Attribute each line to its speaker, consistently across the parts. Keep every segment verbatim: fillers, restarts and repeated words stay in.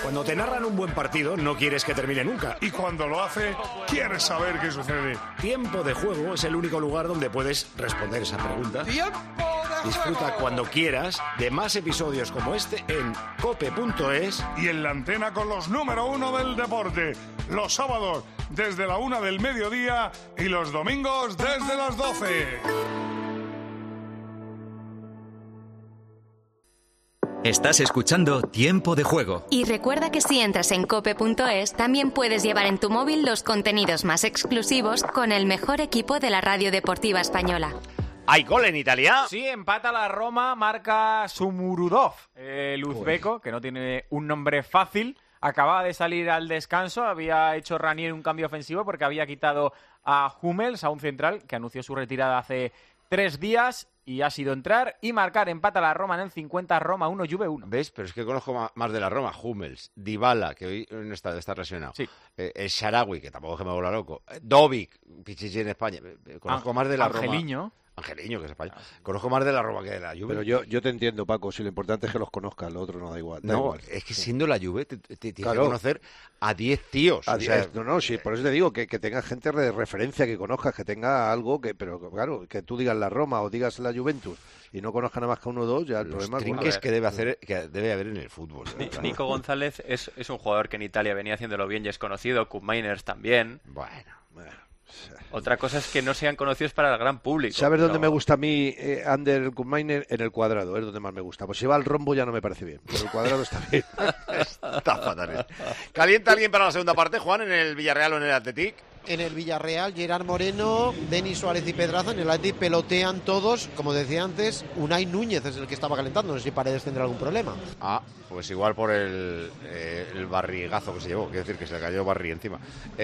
Speaker 1: Cuando te narran un buen partido, no quieres que termine nunca.
Speaker 2: Y cuando lo hace, quieres saber qué sucede.
Speaker 1: Tiempo de Juego es el único lugar donde puedes responder esa pregunta.
Speaker 3: ¡Tiempo de
Speaker 1: Disfruta
Speaker 3: juego!
Speaker 1: cuando quieras de más episodios como este en cope punto es.
Speaker 2: Y en la antena con los número uno del deporte. Los sábados desde la una del mediodía y los domingos desde las doce.
Speaker 4: Estás escuchando Tiempo de Juego.
Speaker 5: Y recuerda que si entras en cope punto es, también puedes llevar en tu móvil los contenidos más exclusivos con el mejor equipo de la radio deportiva española.
Speaker 6: ¿Hay gol en Italia?
Speaker 7: Sí, empata la Roma, marca Sumurudov, el uzbeco, que no tiene un nombre fácil. Acababa de salir al descanso, había hecho Ranieri un cambio ofensivo porque había quitado a Hummels, a un central, que anunció su retirada hace tres días y ha sido entrar y marcar. Empata la Roma en el cincuenta, Roma uno, Juve uno.
Speaker 6: ¿Ves? Pero es que conozco más de la Roma. Hummels, Dybala, que hoy no está, está lesionado.
Speaker 7: Sí.
Speaker 6: Eh, el Sharawi, que tampoco es que me vuelva loco. Eh, Dovic, Pichichi en España. Eh, Conozco
Speaker 7: An-
Speaker 6: más de la
Speaker 7: Angeliño.
Speaker 6: Roma. Angeliño, que es español. Conozco más de la Roma que de la Juve.
Speaker 8: Pero yo, yo te entiendo, Paco, si lo importante es que los conozcas, lo otro no da igual. Da
Speaker 6: No,
Speaker 8: igual.
Speaker 6: es que siendo la Juve te, te, te tienes
Speaker 8: Claro.
Speaker 6: que conocer a diez tíos.
Speaker 8: A
Speaker 6: o sea,
Speaker 8: diez, no, no, sí, por eso te digo que, que tenga gente de referencia, que conozcas, que tenga algo, que pero claro, que tú digas la Roma o digas la Juventus y no conozcas nada más que uno o dos, ya el
Speaker 6: los
Speaker 8: problema es...
Speaker 6: trinques
Speaker 8: bueno,
Speaker 6: que debe hacer, que debe haber en el fútbol.
Speaker 9: Ni-
Speaker 6: Claro.
Speaker 9: Nico González es, es un jugador que en Italia venía haciéndolo bien y es conocido, Koop Mainers también.
Speaker 6: Bueno,
Speaker 8: bueno.
Speaker 9: Otra cosa es que no sean conocidos para el gran público.
Speaker 8: ¿Sabes dónde
Speaker 9: pero-
Speaker 8: me gusta a mí eh, Ander Koopmeiners? En el cuadrado, es donde más me gusta. Pues si va al rombo ya no me parece bien, pero el cuadrado está bien.
Speaker 6: Está fatal. ¿Calienta alguien para la segunda parte, Juan, en el Villarreal o en el Athletic?
Speaker 10: En el Villarreal, Gerard Moreno, Denis Suárez y Pedraza. En el Athletic pelotean todos. Como decía antes, Unai Núñez es el que estaba calentando. No sé si Paredes tendrá algún problema.
Speaker 6: Ah, pues igual por el, eh, el barrigazo que se llevó. Quiero decir que se le cayó Barri encima.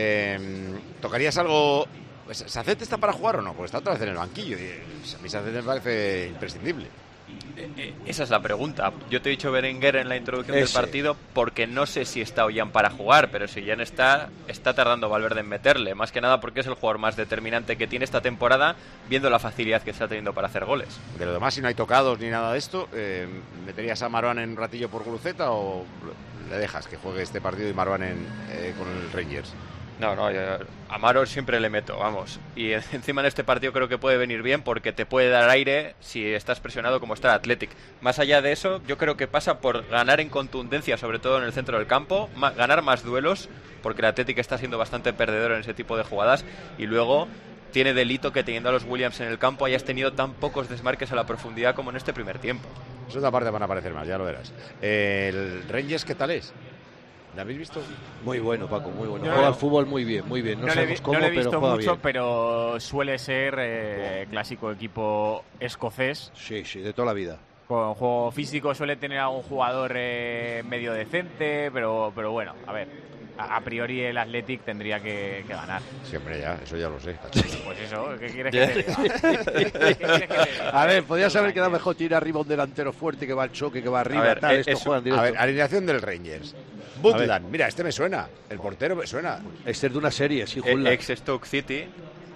Speaker 6: Eh, ¿Tocarías algo? ¿Sacet está para jugar o no? Pues está otra vez en el banquillo. Y a mí Sacet me parece imprescindible.
Speaker 9: Eh, eh, Esa es la pregunta. Yo te he dicho Berenguer en la introducción
Speaker 8: Ese.
Speaker 9: del partido porque no sé si está Ollán para jugar, pero si Ollán está, está tardando Valverde en meterle. Más que nada porque es el jugador más determinante que tiene esta temporada, viendo la facilidad que está teniendo para hacer goles.
Speaker 6: De lo demás, si no hay tocados ni nada de esto, eh, ¿meterías a Marwan en un ratillo por Guruceta o le dejas que juegue este partido y Marwan en, eh, con el Rangers?
Speaker 9: No, no, yo a Marwan siempre le meto, vamos. Y encima en este partido creo que puede venir bien porque te puede dar aire si estás presionado como está el Athletic. Más allá de eso, yo creo que pasa por ganar en contundencia, sobre todo en el centro del campo, ma- ganar más duelos, porque el Athletic está siendo bastante perdedor en ese tipo de jugadas. Y luego tiene delito que teniendo a los Williams en el campo hayas tenido tan pocos desmarques a la profundidad como en este primer tiempo.
Speaker 6: Segunda parte van a aparecer más, ya lo verás. Eh, ¿El Rangers qué tal es? ¿La habéis visto?
Speaker 8: Muy bueno, Paco, muy bueno.
Speaker 7: Yo
Speaker 8: Juega
Speaker 7: no-
Speaker 8: al fútbol muy bien, muy bien. No,
Speaker 7: No, le,
Speaker 8: sabemos
Speaker 7: vi-
Speaker 8: cómo,
Speaker 7: no le he
Speaker 8: pero
Speaker 7: visto
Speaker 8: juega
Speaker 7: mucho,
Speaker 8: bien.
Speaker 7: pero suele ser eh, clásico equipo escocés.
Speaker 8: Sí, sí, de toda la vida.
Speaker 7: Con juego físico suele tener algún jugador eh, medio decente, pero, pero bueno, a ver, a, a priori el Athletic tendría que, que ganar.
Speaker 6: Siempre ya, eso ya lo sé.
Speaker 7: Pues eso, ¿qué quieres que te diga? ¿Qué quieres que te diga?
Speaker 8: A ver, podías haber
Speaker 7: Rangers.
Speaker 8: quedado mejor tirar arriba un delantero fuerte que va al choque, que va arriba,
Speaker 9: ver,
Speaker 8: tal,
Speaker 9: eh,
Speaker 8: esto
Speaker 9: eso-
Speaker 8: juegan
Speaker 6: A
Speaker 8: directo.
Speaker 6: ver, alineación del Rangers. Butland, mira, este me suena. El portero me suena.
Speaker 8: Este es de una serie, sí,
Speaker 9: Eh,
Speaker 8: Hulk.
Speaker 9: ex Stoke City,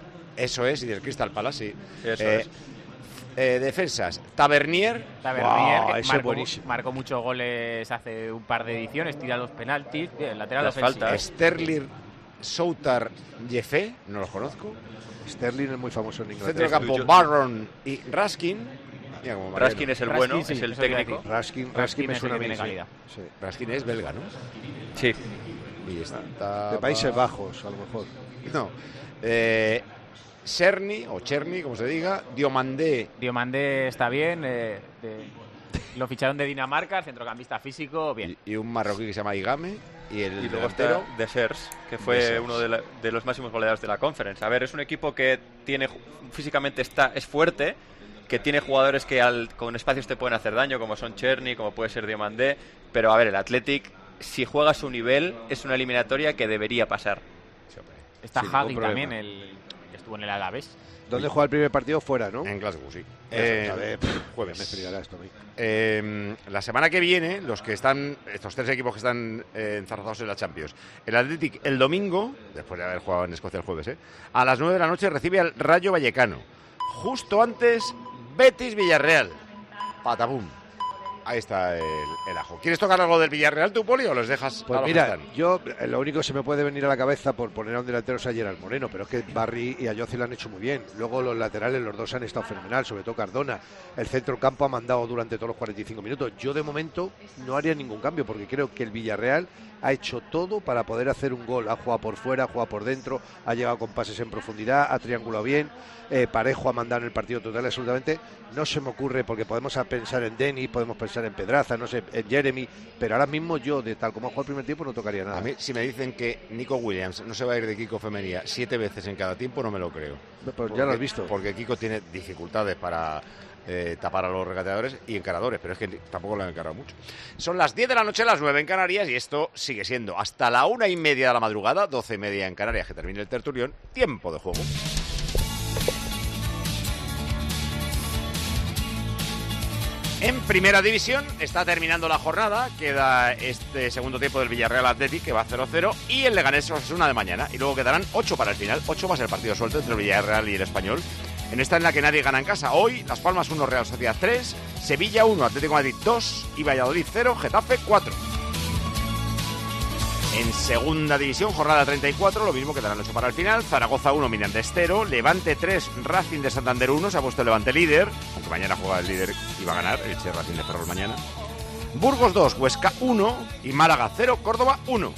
Speaker 6: Eso es, y del Crystal Palace, sí.
Speaker 9: eso
Speaker 6: Eh,
Speaker 9: es.
Speaker 6: eh, defensas, Tavernier.
Speaker 7: Tavernier,
Speaker 8: Wow,
Speaker 7: que
Speaker 8: ese
Speaker 7: marcó,
Speaker 8: buenísimo.
Speaker 7: marcó muchos goles hace un par de ediciones, tira los penaltis, bien, lateral
Speaker 9: Las
Speaker 7: ofensivo.
Speaker 9: faltas.
Speaker 6: Sterling, Soutar, Jeffé, no los conozco.
Speaker 8: Sterling es muy famoso en
Speaker 6: Centro
Speaker 8: Inglaterra.
Speaker 6: del campo,
Speaker 9: yo-
Speaker 6: Barron y Raskin. Mira cómo Mariano.
Speaker 9: Raskin es el
Speaker 7: Raskin,
Speaker 9: bueno,
Speaker 7: sí,
Speaker 9: es el
Speaker 7: eso te iba a
Speaker 9: técnico.
Speaker 7: decir.
Speaker 8: Raskin, Raskin,
Speaker 7: Raskin
Speaker 8: me
Speaker 7: es el
Speaker 8: suena
Speaker 7: que
Speaker 8: a mí,
Speaker 7: tiene
Speaker 8: sí.
Speaker 7: calidad.
Speaker 8: Sí.
Speaker 6: Raskin es belga, ¿no?
Speaker 9: Sí.
Speaker 6: Y está...
Speaker 8: De Países Bajos, a lo mejor.
Speaker 6: No. Eh, Cerny, o Cherny, como se diga. Diomandé.
Speaker 7: Diomandé está bien, eh, de- lo ficharon de Dinamarca, centrocampista físico, bien.
Speaker 6: Y, y un marroquí que se llama Igame. Y el
Speaker 9: Y luego
Speaker 6: delantero.
Speaker 9: está De Sers, que fue
Speaker 6: De Sers.
Speaker 9: uno de, la- de los máximos goleadores de la Conference. A ver, es un equipo que tiene ju- físicamente está es fuerte, que tiene jugadores que al, con espacios te pueden hacer daño, como son Cherny, como puede ser Diomandé. Pero a ver, el Athletic, si juega a su nivel, es una eliminatoria que debería pasar.
Speaker 7: Está
Speaker 8: sin
Speaker 7: Hagi
Speaker 8: ningún
Speaker 7: también,
Speaker 8: problema.
Speaker 7: el que estuvo en el Alavés.
Speaker 8: ¿Dónde juega el primer partido? Fuera, ¿no?
Speaker 6: En Glasgow, sí.
Speaker 8: Eh,
Speaker 6: Eh,
Speaker 8: a ver,
Speaker 6: jueves.
Speaker 8: Me friará esto a mí.
Speaker 6: Eh, la semana que viene, los que están, estos tres equipos que están eh, enzarzados en la Champions, el Athletic el domingo, después de haber jugado en Escocia el jueves, ¿eh? a las nueve de la noche recibe al Rayo Vallecano. Justo antes, Betis Villarreal. Patapum. ahí está el, el ajo. ¿Quieres tocar algo del Villarreal, tú, Poli, o los dejas
Speaker 8: Pues
Speaker 6: a los
Speaker 8: mira,
Speaker 6: que están?
Speaker 8: yo eh, lo único que se me puede venir a la cabeza por poner a un delantero es a Gerard Moreno, pero es que Barry y Ayoce lo han hecho muy bien. Luego los laterales, los dos han estado fenomenal, sobre todo Cardona. El centro campo ha mandado durante todos los cuarenta y cinco minutos. Yo de momento no haría ningún cambio porque creo que el Villarreal ha hecho todo para poder hacer un gol. Ha jugado por fuera, ha jugado por dentro, ha llegado con pases en profundidad, ha triangulado bien. Eh, Parejo ha mandado en el partido total absolutamente. No se me ocurre, porque podemos pensar en Denis, podemos pensar en Pedraza, no sé, en Jeremy, pero ahora mismo yo, de tal como ha jugado el primer tiempo, no tocaría nada.
Speaker 6: A mí, si me dicen que Nico Williams no se va a ir de Kiko Femenía siete veces en cada tiempo, no me lo creo.
Speaker 8: Pues
Speaker 6: porque,
Speaker 8: ya lo has visto.
Speaker 6: Porque Kiko tiene dificultades para eh, tapar a los regateadores y encaradores, pero es que tampoco lo han encarado mucho. Son las diez de la noche, las nueve en Canarias, y esto sigue siendo hasta la una y media de la madrugada, doce y media en Canarias, que termine el tertulión, tiempo de juego. En primera división está terminando la jornada, queda este segundo tiempo del Villarreal Athletic, que va cero cero, y el Leganés Osasuna de mañana, y luego quedarán ocho para el final. Ocho va a ser el partido suelto entre el Villarreal y el Español, en esta en la que nadie gana en casa. Hoy Las Palmas uno, Real Sociedad tres, Sevilla uno, Atlético de Madrid dos y Valladolid cero, Getafe cuatro. En segunda división, jornada treinta y cuatro, lo mismo, quedarán ocho para el final. Zaragoza uno, Mirandés cero, Levante tres, Racing de Santander uno, se ha puesto el Levante líder, aunque mañana juega el líder y va a ganar, el Che Racing de Ferrol mañana. Burgos dos, Huesca uno y Málaga cero, Córdoba uno.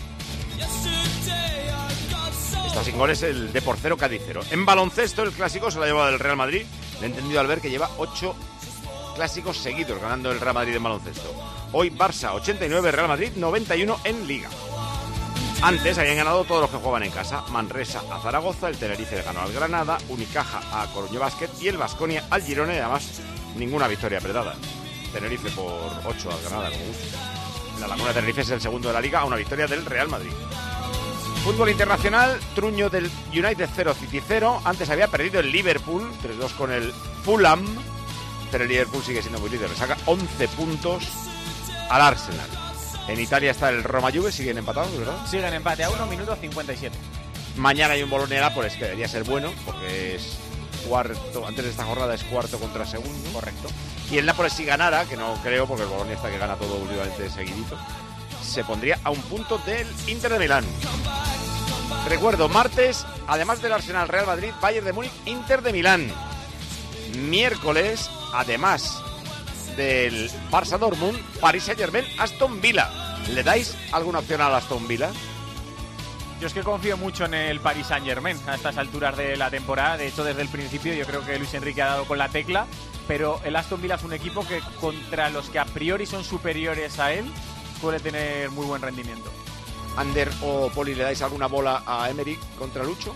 Speaker 6: Está sin goles el Depor cero, Cádiz cero. En baloncesto, el clásico se lo ha llevado el Real Madrid. Le he entendido al ver que lleva ocho clásicos seguidos ganando el Real Madrid en baloncesto. Hoy Barça ochenta y nueve, Real Madrid noventa y uno en Liga. Antes habían ganado todos los que jugaban en casa. Manresa a Zaragoza, el Tenerife le ganó al Granada, Unicaja a Coruña Basket y el Baskonia al Girona, y además ninguna victoria apretada. Tenerife por ocho al Granada, como gusto. La Laguna Tenerife es el segundo de la Liga a una victoria del Real Madrid. Fútbol internacional, truño del United cero, City cero. Antes había perdido el Liverpool tres dos con el Fulham, pero el Liverpool sigue siendo muy líder, le saca once puntos al Arsenal. En Italia está el Roma-Juve, siguen empatados, ¿verdad?
Speaker 7: Siguen empate a uno, minuto cincuenta y siete.
Speaker 6: Mañana hay un Bolonia-Nápoles que debería ser bueno, porque es cuarto, antes de esta jornada es cuarto contra segundo.
Speaker 7: Correcto.
Speaker 6: Y el Nápoles, si ganara, que no creo, porque el Bolonia está que gana todo últimamente seguidito, se pondría a un punto del Inter de Milán. Recuerdo, martes, además del Arsenal, Real Madrid, Bayern de Múnich, Inter de Milán. Miércoles, además del Barça Dortmund, Paris Saint-Germain, Aston Villa. ¿Le dais alguna opción al Aston Villa?
Speaker 7: Yo es que confío mucho en el Paris Saint-Germain a estas alturas de la temporada. De hecho, desde el principio yo creo que Luis Enrique ha dado con la tecla, pero el Aston Villa es un equipo que contra los que a priori son superiores a él suele tener muy buen rendimiento.
Speaker 6: Ander o Poli, ¿le dais alguna bola a Emery contra Lucho?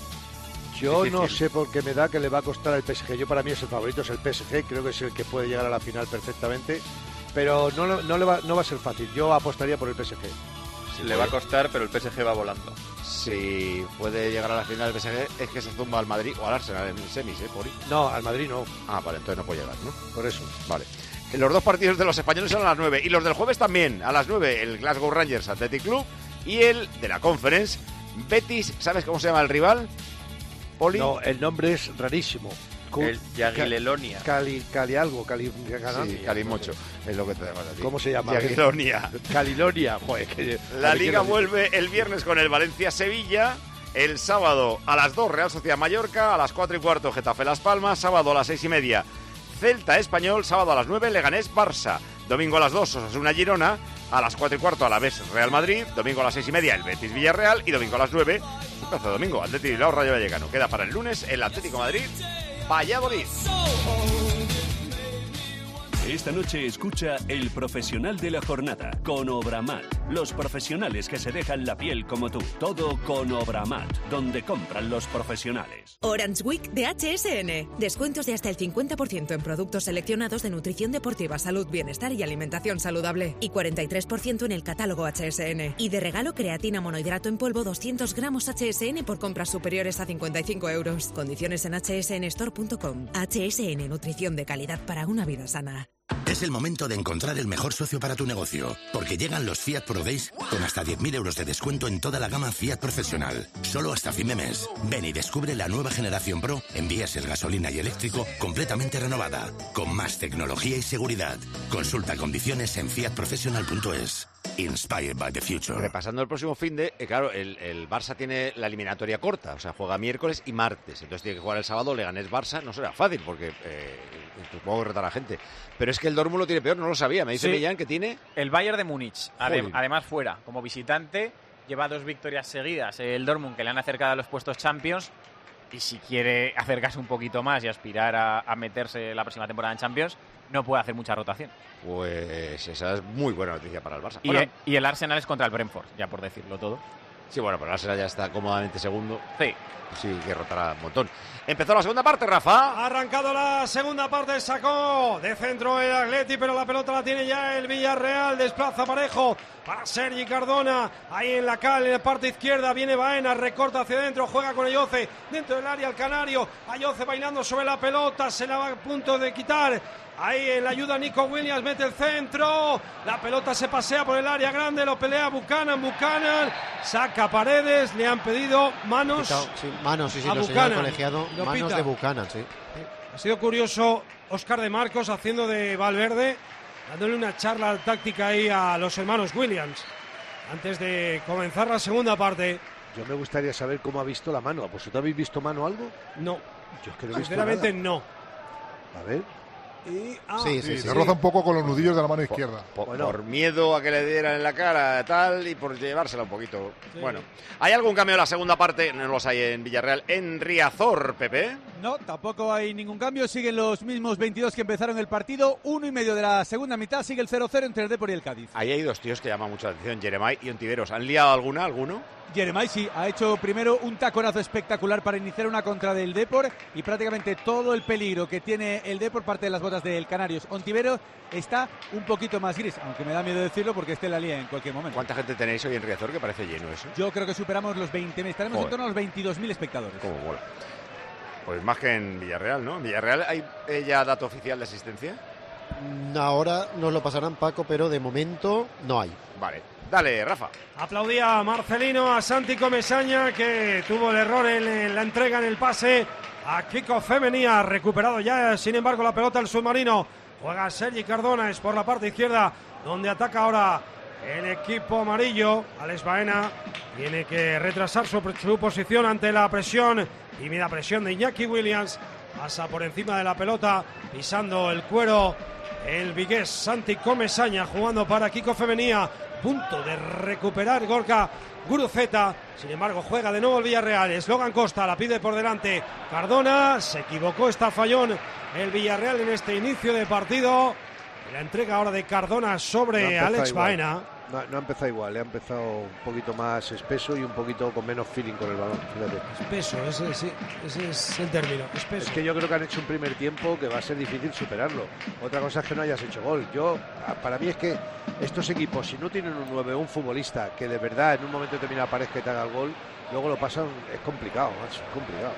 Speaker 8: Yo no sé por qué me da que le va a costar al P S G. Yo, para mí, es el favorito, es el P S G. Creo que es el que puede llegar a la final perfectamente. Pero no, no, le va, no va a ser fácil. Yo apostaría por el P S G.
Speaker 9: Sí, le va a costar, pero el P S G va volando.
Speaker 6: Si puede llegar a la final del P S G, es que se zumba al Madrid o al Arsenal en semis, ¿eh, Poli?
Speaker 8: No, al Madrid no.
Speaker 6: Ah, vale, entonces no puede llegar, ¿no?
Speaker 8: Por eso.
Speaker 6: Vale. Los dos partidos de los españoles son a las nueve. Y los del jueves también. A las nueve, el Glasgow Rangers Athletic Club. Y el de la Conference, Betis. ¿Sabes cómo se llama el rival, Poli?
Speaker 8: No, el nombre es rarísimo.
Speaker 9: El Jagiellonia.
Speaker 8: Cali, Cali algo, Cali...
Speaker 6: Sí, Calimocho, es lo que te llamas a ti.
Speaker 8: ¿Cómo se llama?
Speaker 6: Jagiellonia.
Speaker 8: Calilonia, joder. Que,
Speaker 6: la Liga vuelve el viernes con el Valencia-Sevilla. El sábado a las dos, Real Sociedad Mallorca. A las cuatro y cuarto, Getafe Las Palmas. Sábado a las seis y media, Celta Español. Sábado a las nueve, Leganés Barça. Domingo a las dos, Osasuna Girona. A las cuatro y cuarto, a la vez, Real Madrid. Domingo a las seis y media, el Betis Villarreal. Y domingo a las nueve, un plazo de domingo, Atlético Bilbao Rayo Vallecano. Queda para el lunes el Atlético Madrid Valladolid.
Speaker 3: Esta noche escucha El Profesional de la Jornada con Obramat. Los profesionales que se dejan la piel como tú. Todo con Obramat, donde compran los profesionales.
Speaker 11: Orange Week de H S N. Descuentos de hasta el cincuenta por ciento en productos seleccionados de nutrición deportiva, salud, bienestar y alimentación saludable. Y cuarenta y tres por ciento en el catálogo H S N. Y de regalo, creatina monohidrato en polvo doscientos gramos H S N por compras superiores a cincuenta y cinco euros. Condiciones en h s n store punto com. H S N, nutrición de calidad para una vida sana.
Speaker 12: Es el momento de encontrar el mejor socio para tu negocio, porque llegan los Fiat Pro Days con hasta diez mil euros de descuento en toda la gama Fiat Profesional. Solo hasta fin de mes. Ven y descubre la nueva generación Pro en diésel, gasolina y eléctrico completamente renovada, con más tecnología y seguridad. Consulta condiciones en fiat professional punto es. Inspired by the future.
Speaker 6: Repasando el próximo fin de, eh, claro, el, el Barça tiene la eliminatoria corta, o sea, juega miércoles y martes, entonces tiene que jugar el sábado, Leganés Barça, no será fácil, porque eh, supongo que rota a la gente. Pero es que el Dortmund lo tiene peor, no lo sabía, me dice
Speaker 7: Sí.
Speaker 6: Millán que tiene...
Speaker 7: El Bayern de Múnich, adem-
Speaker 6: Joder.
Speaker 7: además fuera, como visitante, lleva dos victorias seguidas. El Dortmund, que le han acercado a los puestos Champions, y si quiere acercarse un poquito más y aspirar a, a meterse la próxima temporada en Champions, no puede hacer mucha rotación.
Speaker 6: Pues esa es muy buena noticia para el Barça.
Speaker 7: Y,
Speaker 6: Bueno,
Speaker 7: e- y el Arsenal es contra el Brentford, ya por decirlo todo.
Speaker 6: sí, bueno, pero el Arsenal ya está cómodamente segundo.
Speaker 7: Sí.
Speaker 6: Sí, que rotará un montón. Empezó la segunda parte, Rafa.
Speaker 13: Ha arrancado la segunda parte, sacó de centro el Atleti, pero la pelota la tiene ya el Villarreal, desplaza Parejo para Sergi Cardona, ahí en la cal, en la parte izquierda, viene Baena, recorta hacia adentro, juega con Ayoce, dentro del área el Canario, Ayoce bailando sobre la pelota, se la va a punto de quitar, ahí en la ayuda Nico Williams, mete el centro, la pelota se pasea por el área grande, lo pelea Buchanan, Buchanan, saca Paredes, le han pedido manos.
Speaker 10: Sí, manos, sí, sí,
Speaker 13: a
Speaker 10: lo señala el
Speaker 13: Buchanan.
Speaker 10: colegiado,
Speaker 13: Lo
Speaker 10: manos
Speaker 13: pita.
Speaker 10: de Buchanan, sí.
Speaker 13: Ha sido curioso Óscar de Marcos haciendo de Valverde, dándole una charla táctica ahí a los hermanos Williams antes de comenzar la segunda parte.
Speaker 8: Yo me gustaría saber cómo ha visto la mano. ¿Vosotros habéis visto mano algo?
Speaker 13: No.
Speaker 8: Yo es que no he visto
Speaker 13: Sinceramente
Speaker 8: nada.
Speaker 13: no.
Speaker 8: A ver.
Speaker 13: Y, ah,
Speaker 2: Sí, se roza un poco con los nudillos de la mano izquierda.
Speaker 6: Por, por miedo a que le dieran en la cara tal y por llevársela un poquito.
Speaker 2: Sí.
Speaker 6: Bueno, ¿hay algún cambio en la segunda parte? No los hay en Villarreal. En Riazor, Pepe.
Speaker 14: No, tampoco hay ningún cambio. Siguen los mismos veintidós que empezaron el partido. Uno y medio de la segunda mitad. Sigue el cero cero entre el Depor y el Cádiz.
Speaker 6: Ahí hay dos tíos que llaman mucho la atención, Jeremai y Ontiveros. ¿Han liado alguna, alguno?
Speaker 14: Jeremai sí, ha hecho primero un taconazo espectacular para iniciar una contra del Depor y prácticamente todo el peligro que tiene el Depor parte de las botas del Canarios. Ontivero está un poquito más gris, aunque me da miedo decirlo porque este la lía en cualquier momento.
Speaker 6: ¿Cuánta gente tenéis hoy en Riazor? Que parece lleno eso.
Speaker 14: Yo creo que superamos los veinte mil, estaremos
Speaker 6: Joder.
Speaker 14: en torno a los veintidós mil espectadores.
Speaker 6: Cómo mola. Pues más que en Villarreal, ¿no? ¿En Villarreal hay eh, ya dato oficial de asistencia?
Speaker 10: Ahora nos lo pasarán, Paco, pero de momento no hay.
Speaker 6: Vale. Dale, Rafa.
Speaker 13: Aplaudía a Marcelino, a Santi Comesaña, que tuvo el error en, en la entrega en el pase a Kiko Femenía, recuperado ya, sin embargo, la pelota el submarino. Juega Sergi Cardona, es por la parte izquierda, donde ataca ahora el equipo amarillo. Alex Baena tiene que retrasar su, su posición ante la presión, tímida presión de Iñaki Williams. Pasa por encima de la pelota, pisando el cuero el vigués Santi Comesaña, jugando para Kiko Femenía. Punto de recuperar Gorka Guruceta. Sin embargo, juega de nuevo el Villarreal. Eslogan Costa la pide por delante. Cardona se equivocó, está fallón el Villarreal en este inicio de partido. La entrega ahora de Cardona sobre
Speaker 8: No ha
Speaker 13: Alex
Speaker 8: empezado igual.
Speaker 13: Baena.
Speaker 8: No, no ha empezado igual, le ha empezado un poquito más espeso y un poquito con menos feeling con el balón. Fíjate.
Speaker 13: Espeso, ese, sí, ese es el término. Espeso.
Speaker 8: Es que yo creo que han hecho un primer tiempo que va a ser difícil superarlo. Otra cosa es que no hayas hecho gol. Yo, para mí es que estos equipos, si no tienen un nueve, un futbolista que de verdad en un momento determinado parezca que te haga el gol, luego lo pasan, es complicado, macho, es complicado.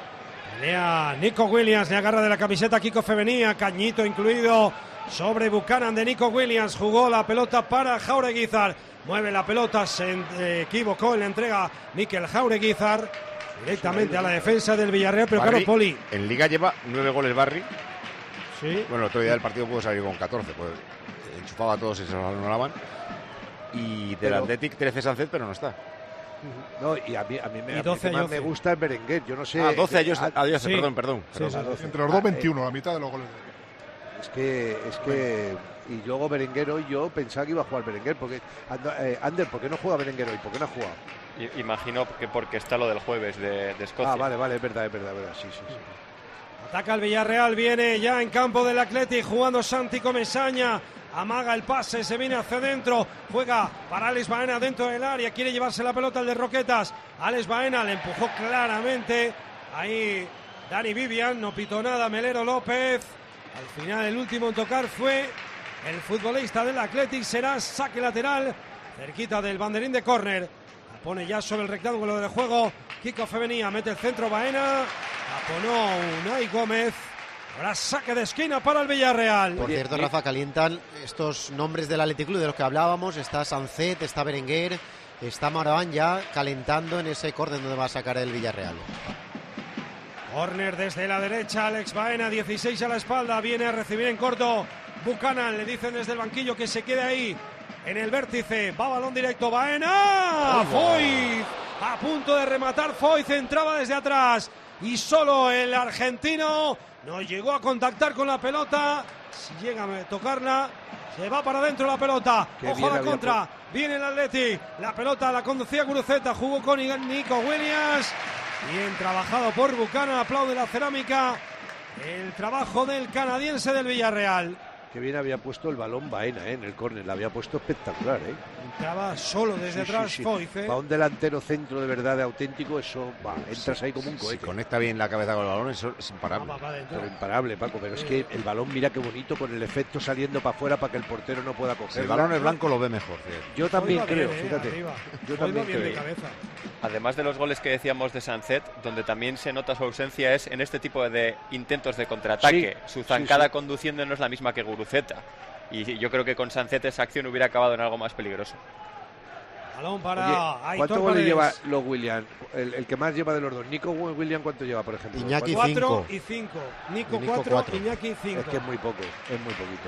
Speaker 13: Pelea Nico Williams, le agarra de la camiseta Kiko Femenía, cañito incluido sobre Buchanan de Nico Williams. Jugó la pelota para Jaureguizar, mueve la pelota, se eh, equivocó en la entrega Mikel Jaureguizar directamente a la defensa del Villarreal, pero
Speaker 6: Barry,
Speaker 13: claro, Poli.
Speaker 6: En Liga lleva nueve goles Barry.
Speaker 13: Sí.
Speaker 6: Bueno, el otro día del partido pudo salir con catorce, pues enchufaba a todos y se los anulaban. Y del
Speaker 8: Pero-
Speaker 6: Athletic trece Sánchez, pero no está.
Speaker 8: No, y a mí, a mí, me,
Speaker 13: Y
Speaker 8: a mí
Speaker 13: doce
Speaker 8: que más
Speaker 13: Ayoce.
Speaker 8: me gusta el Berenguer. Yo no sé.
Speaker 6: Ah, doce Ayoce,
Speaker 8: Ah,
Speaker 6: Ayoce,
Speaker 13: sí.
Speaker 6: perdón, perdón.
Speaker 13: Sí,
Speaker 6: perdón.
Speaker 13: sí,
Speaker 8: a doce.
Speaker 2: Entre los dos,
Speaker 8: Ah, eh,
Speaker 2: veintiuno, la mitad de los goles.
Speaker 8: Es que, es que, y luego Berenguer hoy yo pensaba que iba a jugar Berenguer, porque, ando- eh, Ander, ¿por qué no juega Berenguer hoy? ¿Por qué no ha jugado?
Speaker 9: I- Imagino que porque está lo del jueves de, de Escocia.
Speaker 8: Ah, vale, vale, es verdad, es verdad, es verdad, sí, sí, sí.
Speaker 13: Ataca el Villarreal, viene ya en campo del Athletic, jugando Santi Comesaña. Amaga el pase, se viene hacia adentro, juega para Alex Baena dentro del área, quiere llevarse la pelota el de Roquetas. Alex Baena le empujó claramente. Ahí Dani Vivian, no pitó nada, Melero López. Al final el último en tocar fue el futbolista del Athletic, será saque lateral, cerquita del banderín de córner. La pone ya sobre el rectángulo del juego. Kiko Femenía mete el centro, Baena. Aponó Unai Gómez. Habrá saque de esquina para el Villarreal.
Speaker 10: Por cierto, Rafa, calientan estos nombres del Athletic Club de los que hablábamos. Está Sancet, está Berenguer, está Maraván ya calentando en ese córner donde va a sacar el Villarreal.
Speaker 13: Corner desde la derecha, Alex Baena, dieciséis a la espalda, viene a recibir en corto Buchanan, le dicen desde el banquillo que se quede ahí en el vértice, va balón directo, Baena, Foyth, a punto de rematar Foyth, entraba desde atrás y solo el argentino no llegó a contactar con la pelota, si llega a tocarla, se va para adentro la pelota,
Speaker 8: Qué
Speaker 13: ojo
Speaker 8: bien
Speaker 13: a la
Speaker 8: había
Speaker 13: contra, viene el Athletic, la pelota la conducía Guruceta, jugó con Nico Williams. Bien trabajado por Buchanan, aplaude la cerámica. El trabajo del canadiense del Villarreal.
Speaker 8: Qué bien había puesto el balón Baena, ¿eh? En el córner, la había puesto espectacular, ¿eh?
Speaker 13: Entraba solo desde
Speaker 8: Sí,
Speaker 13: atrás
Speaker 8: sí, sí.
Speaker 13: Foyth, ¿eh?
Speaker 8: Para un delantero centro de verdad, de auténtico, eso, va, entras ahí como un
Speaker 6: Si
Speaker 8: cohete.
Speaker 6: conecta bien la cabeza con el balón, eso es imparable.
Speaker 8: Pero imparable, Paco, pero es que el balón, mira qué bonito, con el efecto saliendo para afuera para que el portero no pueda coger.
Speaker 6: Si el balón es blanco, lo ve mejor. Fíjate.
Speaker 8: Yo también
Speaker 13: Foyth va
Speaker 8: creo,
Speaker 13: bien, ¿eh?
Speaker 8: fíjate.
Speaker 13: Arriba.
Speaker 8: Yo
Speaker 13: Foyth
Speaker 8: también
Speaker 13: va bien de
Speaker 8: creo.
Speaker 13: cabeza.
Speaker 9: Además de los goles que decíamos de Sancet, donde también se nota su ausencia es en este tipo de intentos de contraataque.
Speaker 8: Sí,
Speaker 9: su zancada
Speaker 8: sí, sí.
Speaker 9: conduciendo no es la misma que Guruceta. Y yo creo que con Sancet esa acción hubiera acabado en algo más peligroso.
Speaker 13: Balón para
Speaker 8: Oye,
Speaker 13: Aitor
Speaker 8: ¿cuántos goles
Speaker 13: Paredes.
Speaker 8: lleva los Williams? El, el que más lleva de los dos. Nico Williams, ¿cuánto lleva, por ejemplo?
Speaker 10: Iñaki,
Speaker 8: ¿Cuánto?
Speaker 13: Cuatro
Speaker 10: cinco.
Speaker 13: y cinco. Nico,
Speaker 10: Y Nico,
Speaker 13: cuatro,
Speaker 10: cuatro.
Speaker 13: Iñaki cinco.
Speaker 8: Es que es muy poco, es muy poquito.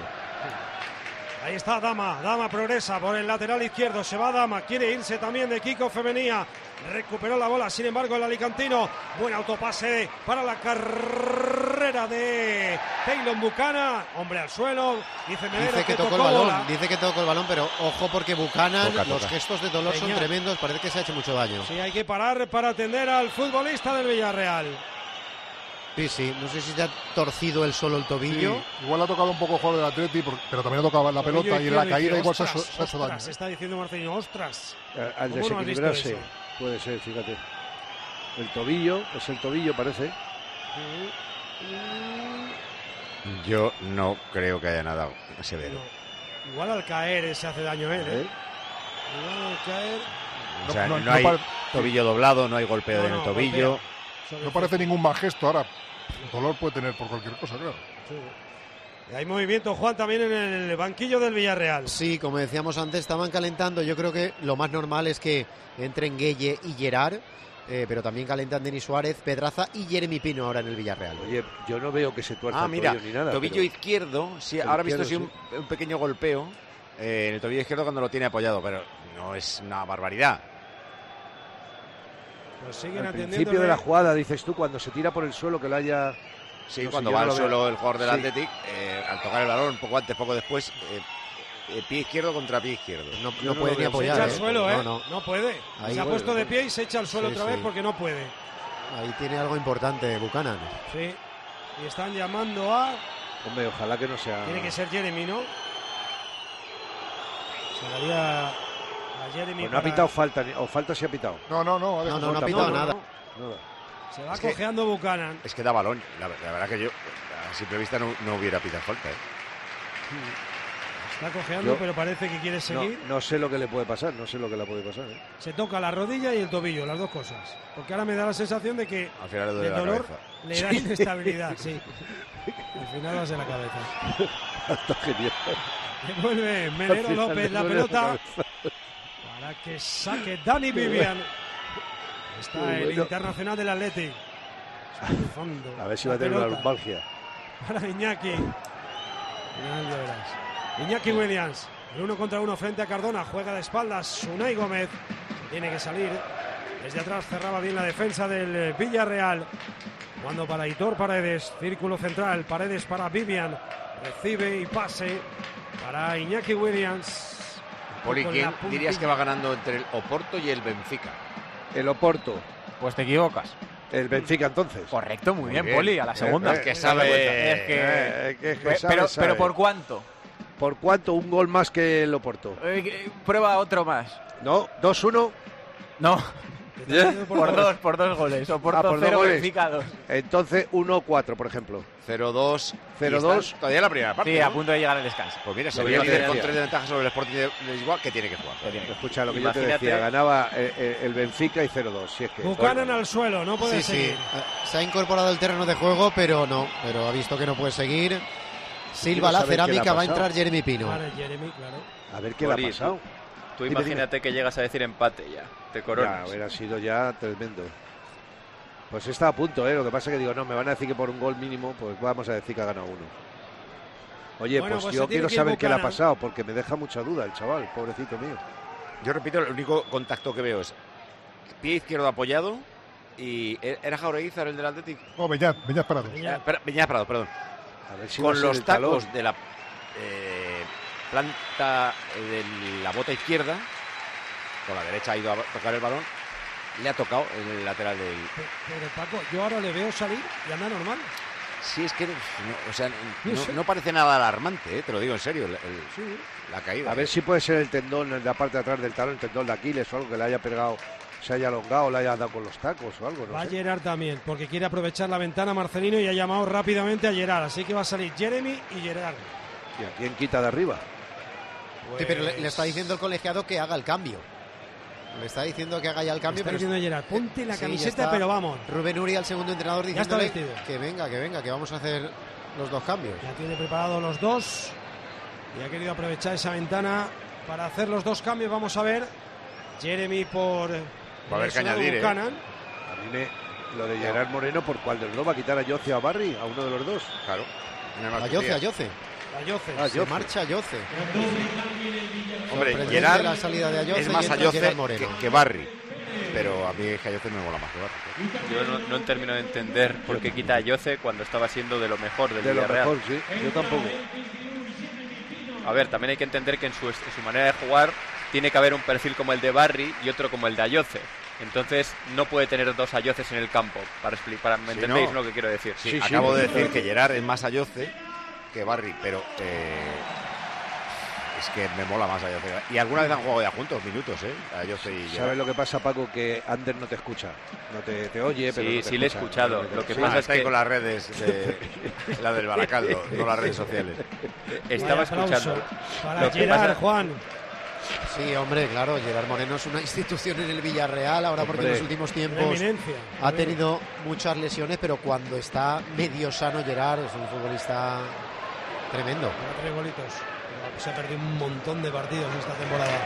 Speaker 13: Ahí está Dama, Dama progresa por el lateral izquierdo, se va Dama, quiere irse también de Kiko Femenía, recuperó la bola, sin embargo el alicantino, buen autopase para la carrera de Taylor Buchanan, hombre al suelo, dice Melero
Speaker 10: Dice que tocó el
Speaker 13: tocó
Speaker 10: balón,
Speaker 13: bola.
Speaker 10: dice que tocó el balón, pero ojo porque Buchanan,
Speaker 6: Toca,
Speaker 10: los
Speaker 6: toca.
Speaker 10: gestos de dolor son
Speaker 13: Peña.
Speaker 10: tremendos, parece que se ha hecho mucho daño.
Speaker 13: Sí, hay que parar para atender al futbolista del Villarreal.
Speaker 10: Sí, sí, no sé si se ha torcido él solo el tobillo.
Speaker 15: Sí, igual ha tocado un poco el jugador del Atleti, por- pero también ha tocado la pelota y en la caída igual se ha,
Speaker 13: ostras,
Speaker 15: se ha hecho daño.
Speaker 13: ostras, está diciendo Marcelino, ostras.
Speaker 8: Al
Speaker 13: ¿Cómo no has visto
Speaker 8: desequilibrarse,
Speaker 13: eso?
Speaker 8: puede ser, fíjate. El tobillo, es el tobillo, parece.
Speaker 6: Yo no creo que haya nada severo.
Speaker 13: No. Igual al caer se hace daño él, ¿eh? Igual al caer...
Speaker 6: O sea,
Speaker 15: No,
Speaker 6: no,
Speaker 15: no,
Speaker 6: hay
Speaker 15: no pare-
Speaker 6: tobillo doblado, no hay golpeo
Speaker 13: No,
Speaker 6: en el
Speaker 13: no,
Speaker 6: tobillo.
Speaker 13: golpea. Sobre
Speaker 15: No parece ningún mal gesto. Ahora, dolor puede tener por cualquier cosa, claro.
Speaker 13: Sí. Y hay movimiento, Juan, también en el banquillo del Villarreal.
Speaker 10: Sí, como decíamos antes, estaban calentando. Yo creo que lo más normal es que entren Gueye y Gerard, eh, pero también calentan Denis Suárez, Pedraza y Jeremy Pino ahora en el Villarreal.
Speaker 8: Oye, yo no veo que se tuerza
Speaker 6: Ah,
Speaker 8: el
Speaker 6: mira,
Speaker 8: tobillo ni nada.
Speaker 6: tobillo
Speaker 8: pero-
Speaker 6: izquierdo, sí,
Speaker 8: El
Speaker 6: ahora he visto
Speaker 8: izquierdo,
Speaker 6: sí, un, un pequeño golpeo eh, en el tobillo izquierdo cuando lo tiene apoyado, pero no es una barbaridad.
Speaker 13: Pues siguen
Speaker 8: Al
Speaker 13: atendiendo.
Speaker 8: principio de la jugada, dices tú, cuando se tira por el suelo, que lo haya...
Speaker 6: Sí,
Speaker 8: no sé,
Speaker 6: cuando
Speaker 8: yo
Speaker 6: va
Speaker 8: no
Speaker 6: al
Speaker 8: lo veo.
Speaker 6: suelo el jugador del
Speaker 8: Sí.
Speaker 6: Athletic, eh, al tocar el balón, poco antes, poco después, eh, eh, pie izquierdo contra pie izquierdo.
Speaker 10: No,
Speaker 8: Yo
Speaker 10: no
Speaker 8: no
Speaker 10: puede
Speaker 8: lo
Speaker 10: ni
Speaker 8: veo.
Speaker 13: Se
Speaker 10: apoyar.
Speaker 13: echa al
Speaker 10: ¿eh?
Speaker 13: suelo, ¿eh?
Speaker 10: No, no.
Speaker 13: No puede.
Speaker 10: Ahí
Speaker 13: se ha
Speaker 10: puede,
Speaker 13: puesto de
Speaker 10: puede.
Speaker 13: pie y se echa al suelo
Speaker 10: Sí,
Speaker 13: otra vez
Speaker 10: sí.
Speaker 13: porque no puede.
Speaker 10: Ahí tiene algo importante Buchanan.
Speaker 13: Sí. Y están llamando a...
Speaker 8: Hombre, ojalá que no sea...
Speaker 13: Tiene que ser Jeremy, ¿no? Se daría a Jeremy
Speaker 8: Pues no ha
Speaker 13: para-
Speaker 8: pitado falta, ni- o falta sí ha pitado.
Speaker 15: No, no, no. ha
Speaker 10: No,
Speaker 15: dejado
Speaker 10: no, no ha
Speaker 15: falta.
Speaker 10: pitado
Speaker 8: no,
Speaker 10: nada.
Speaker 8: Nada.
Speaker 13: Se va
Speaker 6: Es que-
Speaker 13: cojeando Buchanan.
Speaker 6: Es que da balón. La, la verdad que yo, a simple vista, no, no hubiera pitado falta. ¿eh?
Speaker 13: Está cojeando,
Speaker 8: Yo-
Speaker 13: pero parece que quiere
Speaker 8: No,
Speaker 13: seguir.
Speaker 8: no sé lo que le puede pasar, no sé lo que le puede pasar. ¿eh?
Speaker 13: Se toca la rodilla y el tobillo, las dos cosas. Porque ahora me da la sensación de que
Speaker 6: Al final le duele
Speaker 13: el
Speaker 6: la
Speaker 13: dolor
Speaker 6: cabeza.
Speaker 13: le da inestabilidad, sí. Al final va a ser la cabeza.
Speaker 8: Está genial.
Speaker 13: Devuelve
Speaker 8: Al
Speaker 13: Melero
Speaker 8: final
Speaker 13: López
Speaker 8: le
Speaker 13: la
Speaker 8: duele la
Speaker 13: pelota
Speaker 8: cabeza.
Speaker 13: para que saque Dani Vivian. Está
Speaker 8: Muy
Speaker 13: el
Speaker 8: bueno.
Speaker 13: internacional del Athletic. Fondo.
Speaker 8: A ver si va a tener una
Speaker 13: pelota
Speaker 8: lumbalgia.
Speaker 13: para Iñaki. Ya, ya verás. Iñaki Williams. El uno contra uno frente a Cardona. Juega de espaldas. Unai Gómez. Tiene que salir. Desde atrás cerraba bien la defensa del eh, Villarreal. Cuando para Aitor Paredes. Círculo central. Paredes para Vivian. Recibe y pase para Iñaki Williams.
Speaker 6: Poli,
Speaker 13: Con
Speaker 6: ¿quién
Speaker 13: la
Speaker 6: dirías que
Speaker 13: puntilla.
Speaker 6: va ganando entre el Oporto y el Benfica?
Speaker 8: El Oporto.
Speaker 7: Pues te equivocas.
Speaker 8: El Benfica, entonces.
Speaker 7: Correcto, muy,
Speaker 6: Muy
Speaker 7: bien,
Speaker 6: bien.
Speaker 7: Poli, a la segunda.
Speaker 6: Es que sabe-
Speaker 7: Es que-
Speaker 8: Eh, que- que
Speaker 7: Pe-
Speaker 8: sabe,
Speaker 7: pero,
Speaker 8: sabe.
Speaker 7: pero ¿por cuánto?
Speaker 8: ¿Por cuánto? Un gol más que el Oporto.
Speaker 7: Eh, eh, prueba otro más.
Speaker 8: No, dos uno.
Speaker 7: No. Por, por dos, por dos goles. O por,
Speaker 8: ah,
Speaker 7: por
Speaker 8: por
Speaker 7: cero,
Speaker 8: dos goles.
Speaker 7: Benfica dos.
Speaker 8: Entonces uno cuatro, por ejemplo.
Speaker 6: cero dos.
Speaker 8: cero dos.
Speaker 6: Todavía la primera parte.
Speaker 7: Sí,
Speaker 6: ¿no?
Speaker 7: a punto de llegar al descanso.
Speaker 6: Pues mira,
Speaker 8: Lo
Speaker 6: se
Speaker 8: que
Speaker 6: veía
Speaker 8: yo te
Speaker 6: líder con
Speaker 8: decía.
Speaker 6: tres de ventaja sobre el Sporting de Lisboa, que tiene que jugar.
Speaker 8: Escucha, lo que
Speaker 9: Imagínate-
Speaker 8: yo te decía, ganaba el, el- el Benfica y cero dos. Si es que...
Speaker 13: Buchanan al suelo, no puede
Speaker 10: Sí,
Speaker 13: seguir.
Speaker 10: sí. Se ha incorporado el terreno de juego, pero no. Pero ha visto que no puede seguir. Silva
Speaker 8: Quiero
Speaker 10: la
Speaker 8: saber qué le
Speaker 10: cerámica,
Speaker 8: ha
Speaker 10: va a
Speaker 8: pasado.
Speaker 10: entrar Jeremy Pino.
Speaker 13: Claro, Jeremy, claro.
Speaker 8: A ver qué le ha
Speaker 9: Boris,
Speaker 8: pasado.
Speaker 9: Tú
Speaker 8: Dime,
Speaker 9: imagínate que llegas a decir empate ya. Te
Speaker 8: Ya,
Speaker 9: coronas.
Speaker 8: hubiera sido ya tremendo. Pues está a punto, ¿eh? Lo que pasa es que digo, no, me van a decir que por un gol mínimo, pues vamos a decir que ha ganado uno. Oye,
Speaker 13: Bueno,
Speaker 8: pues,
Speaker 13: pues
Speaker 8: yo
Speaker 13: se tiene
Speaker 8: quiero
Speaker 13: que ir
Speaker 8: saber qué le ha
Speaker 13: Buchanan.
Speaker 8: pasado, porque me deja mucha duda el chaval, pobrecito mío.
Speaker 6: Yo repito, el único contacto que veo es pie izquierdo apoyado y era Jaureguizar el del Athletic.
Speaker 15: No, Beñat, Beñat Prado.
Speaker 6: Eh, espera, Beñat Prado, perdón.
Speaker 8: A ver si va a
Speaker 6: Con
Speaker 8: ser
Speaker 6: los
Speaker 8: el talón.
Speaker 6: tacos de la eh, planta de la bota izquierda, con la derecha ha ido a tocar el balón, le ha tocado en el lateral del...
Speaker 13: Pero Paco, yo ahora le veo salir y anda normal.
Speaker 6: Sí, es que no, o sea,
Speaker 13: No
Speaker 6: no,
Speaker 13: sé.
Speaker 6: no parece nada alarmante, eh, te lo digo en serio, el- el- la caída.
Speaker 8: A ver si puede ser el tendón en la parte de atrás del talón, el tendón de Aquiles o algo que le haya pegado, se haya alongado, le haya dado con los tacos o algo, no
Speaker 13: Va
Speaker 8: sé.
Speaker 13: Gerard también, porque quiere aprovechar la ventana Marcelino y ha llamado rápidamente a Gerard. Así que va a salir Jeremy y Gerard.
Speaker 8: ¿Y a quién quita de arriba?
Speaker 10: Sí, pero le, le está diciendo el colegiado que haga el cambio. Le está diciendo que haga ya el cambio.
Speaker 13: Está
Speaker 10: pero
Speaker 13: diciendo Gerard, ponte la
Speaker 10: Sí, ya
Speaker 13: camiseta,
Speaker 10: está
Speaker 13: pero vamos.
Speaker 10: Rubén Uria, el segundo entrenador,
Speaker 13: Ya está
Speaker 10: diciéndole
Speaker 13: vestido.
Speaker 10: que venga, que venga, que vamos a hacer los dos cambios.
Speaker 13: Ya tiene preparados los dos y ha querido aprovechar esa ventana para hacer los dos cambios. Vamos a ver. Jeremy por
Speaker 6: Va a haber que
Speaker 13: lesionado
Speaker 6: añadir, ¿eh?
Speaker 13: Buchanan.
Speaker 8: A mí me, lo de Gerard Moreno, ¿por cuál de los dos? ¿Va a quitar a Yoce o a Barry? ¿A uno de los dos?
Speaker 6: Claro.
Speaker 10: A Yoce, a Yoce.
Speaker 13: Ayoce.
Speaker 8: Ah,
Speaker 10: Se
Speaker 8: Yoce.
Speaker 10: marcha Ayoce.
Speaker 6: Hombre,
Speaker 10: Sorprendente
Speaker 6: Gerard
Speaker 10: la salida de Ayoce
Speaker 6: es
Speaker 10: y
Speaker 6: más
Speaker 10: entra
Speaker 6: Ayoce
Speaker 10: Gerard Moreno.
Speaker 6: que, que Barry. Pero a mí es que Ayoce me mola más que Barry.
Speaker 9: Yo no, no termino de entender por qué quita a Yoce cuando estaba siendo de lo mejor del
Speaker 8: De lo
Speaker 9: Villarreal.
Speaker 8: mejor, sí. Yo tampoco.
Speaker 9: A ver, también hay que entender que en su, en su manera de jugar tiene que haber un perfil como el de Barry y otro como el de Ayoce. Entonces no puede tener dos Ayoces en el campo. Para explicar, ¿me
Speaker 6: Sí,
Speaker 9: entendéis
Speaker 6: no.
Speaker 9: lo que quiero decir?
Speaker 6: Sí, acabo de decir que Gerard es más Ayoce que Barry, pero eh, es que me mola más Ayoce. Y alguna vez han jugado ya juntos, minutos, ¿eh? Ayoce y
Speaker 8: ¿Sabes
Speaker 6: Gerard.
Speaker 8: lo que pasa, Paco? Que Ander no te escucha. No te, te oye, pero
Speaker 9: Sí,
Speaker 8: no te
Speaker 9: sí le he
Speaker 8: escucha.
Speaker 9: escuchado.
Speaker 8: No te
Speaker 9: Lo que
Speaker 8: escucha.
Speaker 9: pasa
Speaker 6: Ah,
Speaker 9: es
Speaker 6: está ahí
Speaker 9: que-
Speaker 6: con las redes, de, la del Baracaldo, no las redes sociales.
Speaker 9: Estaba
Speaker 13: Vaya aplauso
Speaker 9: escuchando.
Speaker 13: para
Speaker 9: Lo que
Speaker 13: Gerard,
Speaker 9: pasa-
Speaker 13: Juan.
Speaker 10: Sí, hombre, claro, Gerard Moreno es una institución en el Villarreal, ahora porque en
Speaker 8: Hombre,
Speaker 10: los últimos
Speaker 13: Una
Speaker 10: tiempos
Speaker 13: eminencia.
Speaker 10: ha tenido muchas lesiones, pero cuando está medio sano Gerard es un futbolista tremendo.
Speaker 13: Para tres golitos. Pero se ha perdido un montón de partidos esta temporada.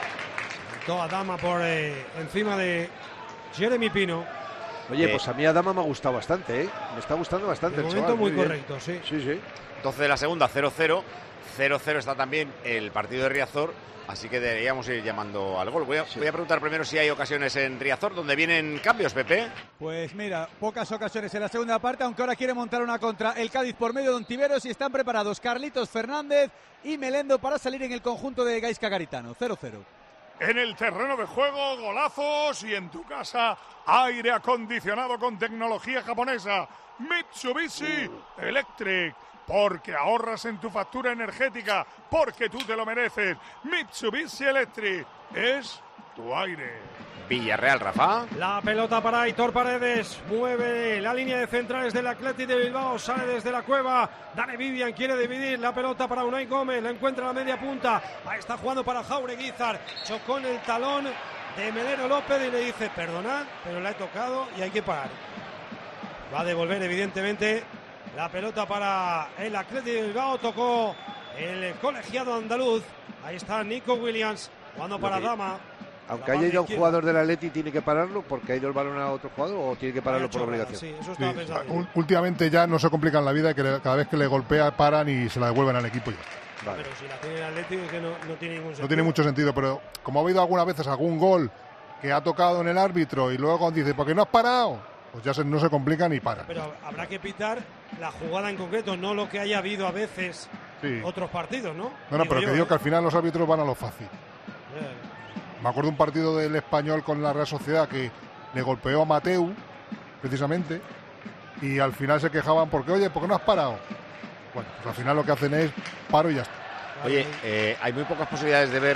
Speaker 13: Saltó a Dama por eh, encima de Jeremy Pino.
Speaker 8: Oye,
Speaker 6: Eh,
Speaker 8: pues a mí Adama me ha gustado bastante, ¿eh? Me está gustando bastante
Speaker 13: De
Speaker 8: el
Speaker 13: momento
Speaker 8: chaval,
Speaker 13: muy
Speaker 8: bien.
Speaker 13: correcto, sí.
Speaker 8: Sí, sí.
Speaker 6: doce de la segunda, cero cero. cero cero está también el partido de Riazor, así que deberíamos ir llamando al gol. Voy a, voy a preguntar primero si hay ocasiones en Riazor donde vienen cambios, Pepe.
Speaker 14: Pues mira, pocas ocasiones en la segunda parte, aunque ahora quiere montar una contra el Cádiz por medio de Ontiveros y están preparados Carlitos Fernández y Melendo para salir en el conjunto de Gaisca Garitano. cero cero.
Speaker 2: En el terreno de juego, golazos y en tu casa, aire acondicionado con tecnología japonesa. Mitsubishi Electric. Porque ahorras en tu factura energética, porque tú te lo mereces. Mitsubishi Electric es tu aire.
Speaker 6: Villarreal, Rafa.
Speaker 13: La pelota para Aitor Paredes. Mueve la línea de centrales del Athletic de Bilbao. Sale desde la cueva. Dani Vivian quiere dividir. La pelota para Unai Gómez. La encuentra a la media punta. Ahí está jugando para Jaureguizar. Chocó en el talón de Melero López y le dice: perdonad, pero la he tocado y hay que parar. Va a devolver, evidentemente, la pelota para el Athletic de Bilbao. Tocó el colegiado andaluz. Ahí está Nico Williams. Jugando para Dama.
Speaker 8: Aunque
Speaker 13: La
Speaker 8: haya ido un
Speaker 13: izquierda.
Speaker 8: jugador del Atleti, ¿tiene que pararlo porque ha ido el balón a otro jugador o tiene que pararlo por
Speaker 13: chorrada,
Speaker 8: obligación?
Speaker 13: sí, eso
Speaker 15: Sí,
Speaker 13: estaba pensando.
Speaker 15: ú- últimamente ya no se complican la vida, que le- cada vez que le golpea paran y se la devuelven al equipo ya.
Speaker 8: Vale.
Speaker 13: Pero si la tiene el Atlético es que no, no tiene ningún sentido.
Speaker 15: No tiene mucho sentido, pero como ha habido algunas veces algún gol que ha tocado en el árbitro y luego dice, ¿por qué no has parado? Pues ya se- no se complican y para.
Speaker 13: Pero habrá que pitar la jugada en concreto, no lo que haya habido a veces
Speaker 15: Sí.
Speaker 13: otros partidos, ¿no?
Speaker 15: No, no, pero
Speaker 13: yo,
Speaker 15: que digo
Speaker 13: ¿eh?
Speaker 15: que al final los árbitros van a lo fácil.
Speaker 13: Eh,
Speaker 15: Me acuerdo un partido del Español con la Real Sociedad que le golpeó a Mateu, precisamente, y al final se quejaban porque, oye, ¿por qué no has parado? Bueno, pues al final lo que hacen es paro y ya está.
Speaker 6: Oye, eh, hay muy pocas posibilidades de ver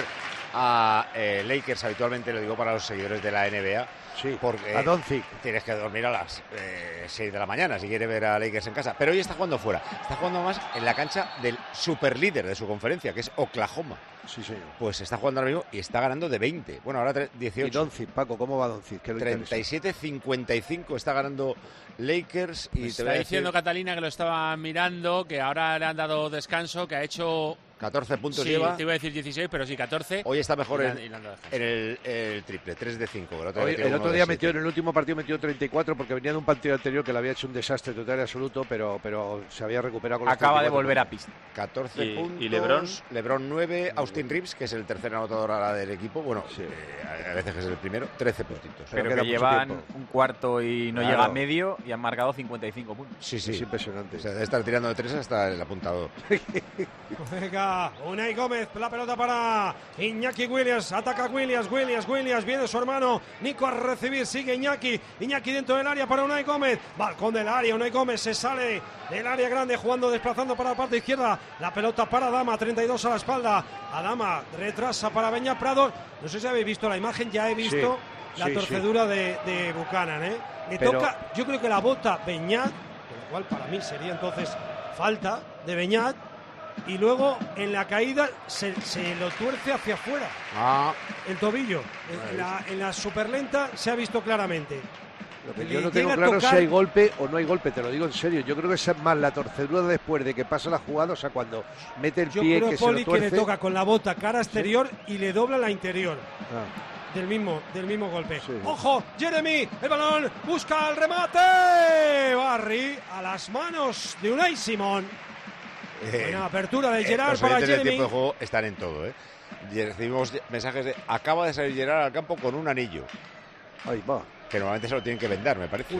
Speaker 6: a eh, Lakers, habitualmente lo digo para los seguidores de la N B A.
Speaker 8: Sí,
Speaker 6: porque
Speaker 8: a Doncic.
Speaker 6: Tienes que dormir a las eh, seis de la mañana si quieres ver a Lakers en casa. Pero hoy está jugando fuera. Está jugando más en la cancha del superlíder de su conferencia, que es Oklahoma.
Speaker 8: Sí, señor.
Speaker 6: Pues está jugando ahora mismo y está ganando de veinte. Bueno, ahora dieciocho.
Speaker 8: ¿Y Doncic, Paco, cómo va Doncic?
Speaker 6: treinta y siete cincuenta y cinco está ganando Lakers. Y
Speaker 16: pues
Speaker 6: te
Speaker 16: está
Speaker 6: voy a
Speaker 16: diciendo
Speaker 6: decir...
Speaker 16: Catalina que lo estaba mirando, que ahora le han dado descanso, que ha hecho...
Speaker 6: catorce puntos
Speaker 16: sí,
Speaker 6: lleva.
Speaker 16: Te iba a decir dieciséis, pero sí, catorce.
Speaker 6: Hoy está mejor
Speaker 16: y
Speaker 6: en,
Speaker 16: la, y la
Speaker 6: en el, el triple, tres de cinco. El otro,
Speaker 8: Hoy,
Speaker 6: día,
Speaker 8: el otro día metió,
Speaker 6: siete.
Speaker 8: en el último partido metió treinta y cuatro porque venía de un partido anterior que le había hecho un desastre total y absoluto, pero, pero se había recuperado con los
Speaker 7: Acaba de
Speaker 8: treinta y cuatro
Speaker 7: volver a
Speaker 8: puntos.
Speaker 7: pista.
Speaker 6: catorce
Speaker 9: ¿Y,
Speaker 6: puntos.
Speaker 9: y LeBron?
Speaker 6: LeBron nueve, Austin Reeves, que es el tercer anotador ahora del equipo. Bueno,
Speaker 8: Sí.
Speaker 6: eh, a veces es el primero, trece puntitos.
Speaker 7: Pero
Speaker 8: queda
Speaker 7: que
Speaker 8: mucho
Speaker 7: llevan
Speaker 8: tiempo.
Speaker 7: un cuarto y no
Speaker 6: Claro.
Speaker 7: llega a medio y han marcado cincuenta y cinco puntos.
Speaker 6: Sí, sí.
Speaker 8: Es impresionante.
Speaker 6: O sea, debe estar tirando de tres hasta el apuntador.
Speaker 13: Venga, Unai Gómez, la pelota para Iñaki Williams, ataca Williams, Williams, Williams, viene su hermano Nico a recibir, sigue Iñaki, Iñaki dentro del área para Unai Gómez, balcón del área, Unai Gómez se sale del área grande jugando, desplazando para la parte izquierda, la pelota para Adama, treinta y dos a la espalda, Adama retrasa para Beñat Prado, no sé si habéis visto la imagen, ya he visto
Speaker 8: Sí,
Speaker 13: la
Speaker 8: sí,
Speaker 13: torcedura de, de Buchanan, ¿eh? Le
Speaker 8: Pero-
Speaker 13: toca, yo creo que la bota Beñat, con lo cual para mí sería entonces falta de Beñat, y luego en la caída se, se lo tuerce hacia afuera
Speaker 6: Ah,
Speaker 13: el tobillo. En, en la, en la superlenta se ha visto claramente.
Speaker 8: Lo que
Speaker 13: Le
Speaker 8: yo no tengo
Speaker 13: llega a
Speaker 8: claro
Speaker 13: tocar-
Speaker 8: si hay golpe o no hay golpe, te lo digo en serio. Yo creo que es más la torcedura después de que pasa la jugada, o sea, cuando mete el
Speaker 13: Yo
Speaker 8: pie
Speaker 13: creo,
Speaker 8: que se
Speaker 13: Poli,
Speaker 8: lo
Speaker 13: que
Speaker 8: tuerce.
Speaker 13: le toca con la bota cara exterior y le dobla la interior.
Speaker 8: Ah.
Speaker 13: Del mismo, del mismo golpe.
Speaker 8: Sí.
Speaker 13: ¡Ojo! Jeremy, el balón, busca el remate. Barry a las manos de Unai Simón.
Speaker 6: eh,
Speaker 13: Buena apertura de
Speaker 6: eh,
Speaker 13: Gerard
Speaker 6: los
Speaker 13: para
Speaker 6: oyentes del
Speaker 13: Jeremy.
Speaker 6: tiempo de juego están en todo, ¿eh? Y recibimos mensajes de acaba de salir Gerard al campo con un anillo.
Speaker 8: Ahí va.
Speaker 6: Que normalmente se lo tienen que vender, me parece.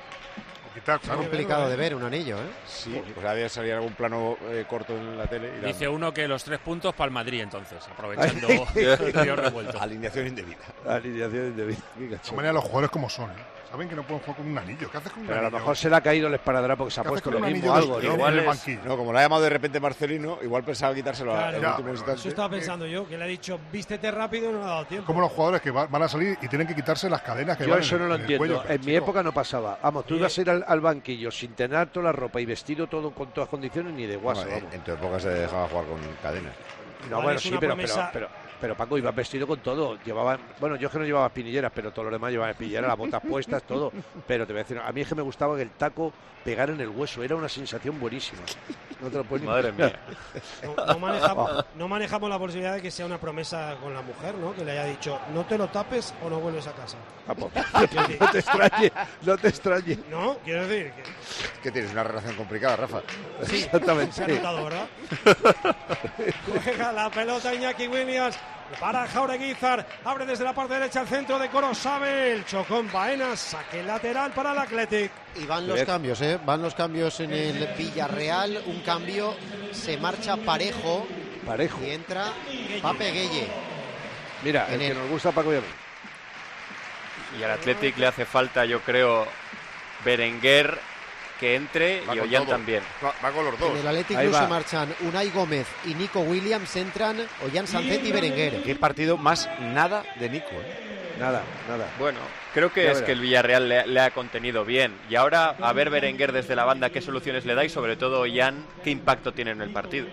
Speaker 2: Quitar,
Speaker 10: Es
Speaker 2: claro.
Speaker 10: complicado de ver un anillo, ¿eh?
Speaker 6: Sí, pues había salido algún plano eh, corto en la tele. Y la-
Speaker 16: Dice uno que los tres puntos para el Madrid, entonces, aprovechando el río revuelto.
Speaker 6: Alineación indebida.
Speaker 8: Alineación indebida. Qué
Speaker 15: De
Speaker 8: cachondo.
Speaker 15: todas maneras, los jugadores como son, ¿eh? Saben que no pueden jugar con un anillo. ¿Qué haces con un
Speaker 8: Pero a lo
Speaker 15: anillo?
Speaker 8: mejor se le ha caído el esparadrapo porque se ha
Speaker 15: ¿Qué haces
Speaker 8: puesto
Speaker 15: con
Speaker 8: lo
Speaker 15: un
Speaker 8: mismo
Speaker 15: anillo
Speaker 8: algo,
Speaker 15: de-
Speaker 8: ¿no?
Speaker 15: igual
Speaker 6: Igual
Speaker 15: en el
Speaker 6: es-
Speaker 15: banquillo?
Speaker 6: no, como lo ha llamado de repente Marcelino, igual pensaba quitárselo
Speaker 13: Claro.
Speaker 6: al
Speaker 15: Ya,
Speaker 6: último
Speaker 15: pero
Speaker 6: instante.
Speaker 13: Eso estaba pensando yo, que le ha dicho vístete rápido y no le ha dado tiempo.
Speaker 15: Como los jugadores que va- van a salir y tienen que quitarse las cadenas que
Speaker 8: Yo
Speaker 15: van
Speaker 8: eso
Speaker 15: en,
Speaker 8: no lo
Speaker 15: en el
Speaker 8: entiendo.
Speaker 15: cuello.
Speaker 8: En mi
Speaker 15: Chico,
Speaker 8: época no pasaba. Vamos, tú
Speaker 13: Sí.
Speaker 8: ibas a ir al, al banquillo sin tener toda la ropa y vestido todo con todas condiciones ni de guasa.
Speaker 6: Bueno, en,
Speaker 8: vamos.
Speaker 6: en tu época se dejaba jugar con cadenas.
Speaker 8: No,
Speaker 13: Igual
Speaker 8: bueno,
Speaker 13: es
Speaker 8: sí,
Speaker 13: una
Speaker 8: pero, pero,
Speaker 13: promesa-
Speaker 8: pero, pero Paco iba vestido con todo. Llevaba, bueno, yo es que no llevaba espinilleras, pero todos los demás llevaban espinilleras, las botas puestas, todo. Pero te voy a decir, a mí es que me gustaba que el taco pegara en el hueso. Era una sensación buenísima. No te lo puedes ni
Speaker 9: Madre
Speaker 8: imaginar.
Speaker 9: mía.
Speaker 13: No, no manejamos, no manejamos la posibilidad de que sea una promesa con la mujer, ¿no? Que le haya dicho, no te lo tapes o no vuelves a casa.
Speaker 8: Ah, pues, no te extrañe, no te extrañe.
Speaker 13: No, quiero decir que
Speaker 6: Que tienes una relación complicada, Rafa.
Speaker 13: sí,
Speaker 8: Exactamente.
Speaker 13: se ha notado, ¿verdad? Juega la pelota Iñaki Williams para Jaureguizar, abre desde la parte derecha al centro de Corosabel, Chocón Baena, saque lateral para el Athletic.
Speaker 10: Y van los
Speaker 8: Bien.
Speaker 10: cambios, ¿eh? Van los cambios en el Villarreal. Un cambio, se marcha Parejo
Speaker 8: Parejo.
Speaker 10: y entra Pape Gueye.
Speaker 8: Mira, el
Speaker 10: En
Speaker 8: que
Speaker 10: el-
Speaker 8: nos gusta a Paco y a mí.
Speaker 9: Y al Athletic le hace falta, yo creo, Berenguer que entre
Speaker 6: Va
Speaker 9: y
Speaker 6: con
Speaker 9: Ollán
Speaker 6: todo.
Speaker 9: también.
Speaker 6: Va, va con los dos.
Speaker 10: En el Athletic
Speaker 8: Ahí
Speaker 10: Club
Speaker 8: va.
Speaker 10: se marchan Unai Gómez y Nico Williams. Entran Ollán Sancet y Berenguer.
Speaker 6: Qué partido más nada de Nico, ¿eh?
Speaker 8: Nada, nada.
Speaker 9: Bueno, creo que
Speaker 8: Ya
Speaker 9: es
Speaker 8: verás.
Speaker 9: que el Villarreal le, le ha contenido bien. Y ahora, a ver Berenguer desde la banda qué soluciones le da y sobre todo Ollán qué impacto tiene en el partido.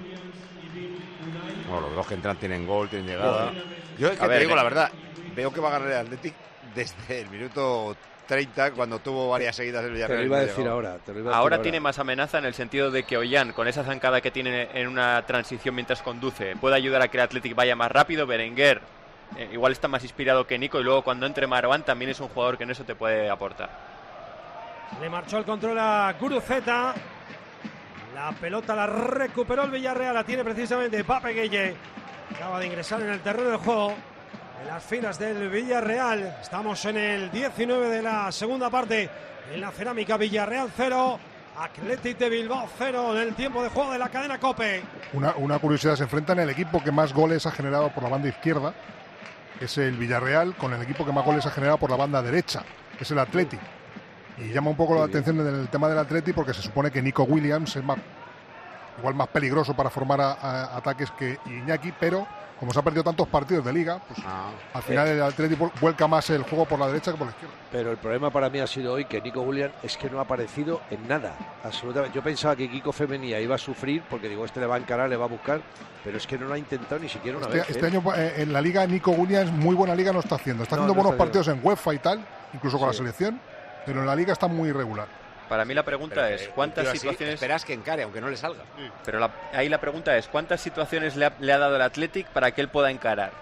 Speaker 6: Bueno, los dos que entran tienen gol, tienen llegada. Yo es que
Speaker 9: A
Speaker 6: te
Speaker 9: ver,
Speaker 6: digo
Speaker 9: que-
Speaker 6: la verdad, veo que va a ganar el Athletic desde el minuto treinta, cuando tuvo varias seguidas el
Speaker 8: Te
Speaker 6: Villarreal.
Speaker 8: lo
Speaker 6: y
Speaker 8: iba
Speaker 6: no
Speaker 8: a decir
Speaker 6: llegaba.
Speaker 8: ahora. Te lo iba a decir
Speaker 9: Ahora tiene más amenaza en el sentido de que Ollán, con esa zancada que tiene en una transición mientras conduce, puede ayudar a que el Athletic vaya más rápido. Berenguer eh, igual está más inspirado que Nico y luego cuando entre Marwan también es un jugador que en eso te puede aportar.
Speaker 13: Le marchó el control a Guruceta. La pelota la recuperó el Villarreal, la tiene precisamente Pape Gueye. Acaba de ingresar en el terreno de juego en las filas del Villarreal. Estamos en el diecinueve de la segunda parte. En la cerámica Villarreal cero, Athletic de Bilbao cero en el tiempo de juego de la cadena COPE.
Speaker 15: Una, una curiosidad, se enfrentan el equipo que más goles ha generado por la banda izquierda, que es el Villarreal, con el equipo que más goles ha generado por la banda derecha, que es el Athletic. Y llama un poco la atención en el tema del Athletic porque se supone que Nico Williams es más, igual más peligroso para formar a, a, ataques que Iñaki, pero como se ha perdido tantos partidos de liga, pues
Speaker 8: ah,
Speaker 15: al final
Speaker 8: eh.
Speaker 15: el Atlético vuelca más el juego por la derecha que por la izquierda.
Speaker 8: Pero el problema para mí ha sido hoy que Nico Williams es que no ha aparecido en nada, absolutamente. Yo pensaba que Kiko Femenía iba a sufrir porque digo, este le va a encarar, le va a buscar, pero es que no lo ha intentado ni siquiera una
Speaker 15: este,
Speaker 8: vez.
Speaker 15: Este
Speaker 8: ¿eh?
Speaker 15: año eh, en la liga Nico Williams muy buena liga no está haciendo, está
Speaker 8: No,
Speaker 15: haciendo
Speaker 8: no
Speaker 15: buenos
Speaker 8: está
Speaker 15: partidos en UEFA y tal, incluso con
Speaker 9: Sí.
Speaker 15: la selección, pero en la liga está muy irregular.
Speaker 9: Para mí la pregunta
Speaker 6: Pero,
Speaker 9: es,
Speaker 6: eh,
Speaker 9: ¿cuántas
Speaker 6: tío así,
Speaker 9: situaciones...
Speaker 6: esperas que encare, aunque no le salga.
Speaker 15: Sí.
Speaker 9: Pero la- ahí la pregunta es, ¿cuántas situaciones le ha, le ha dado el Athletic para que él pueda encarar?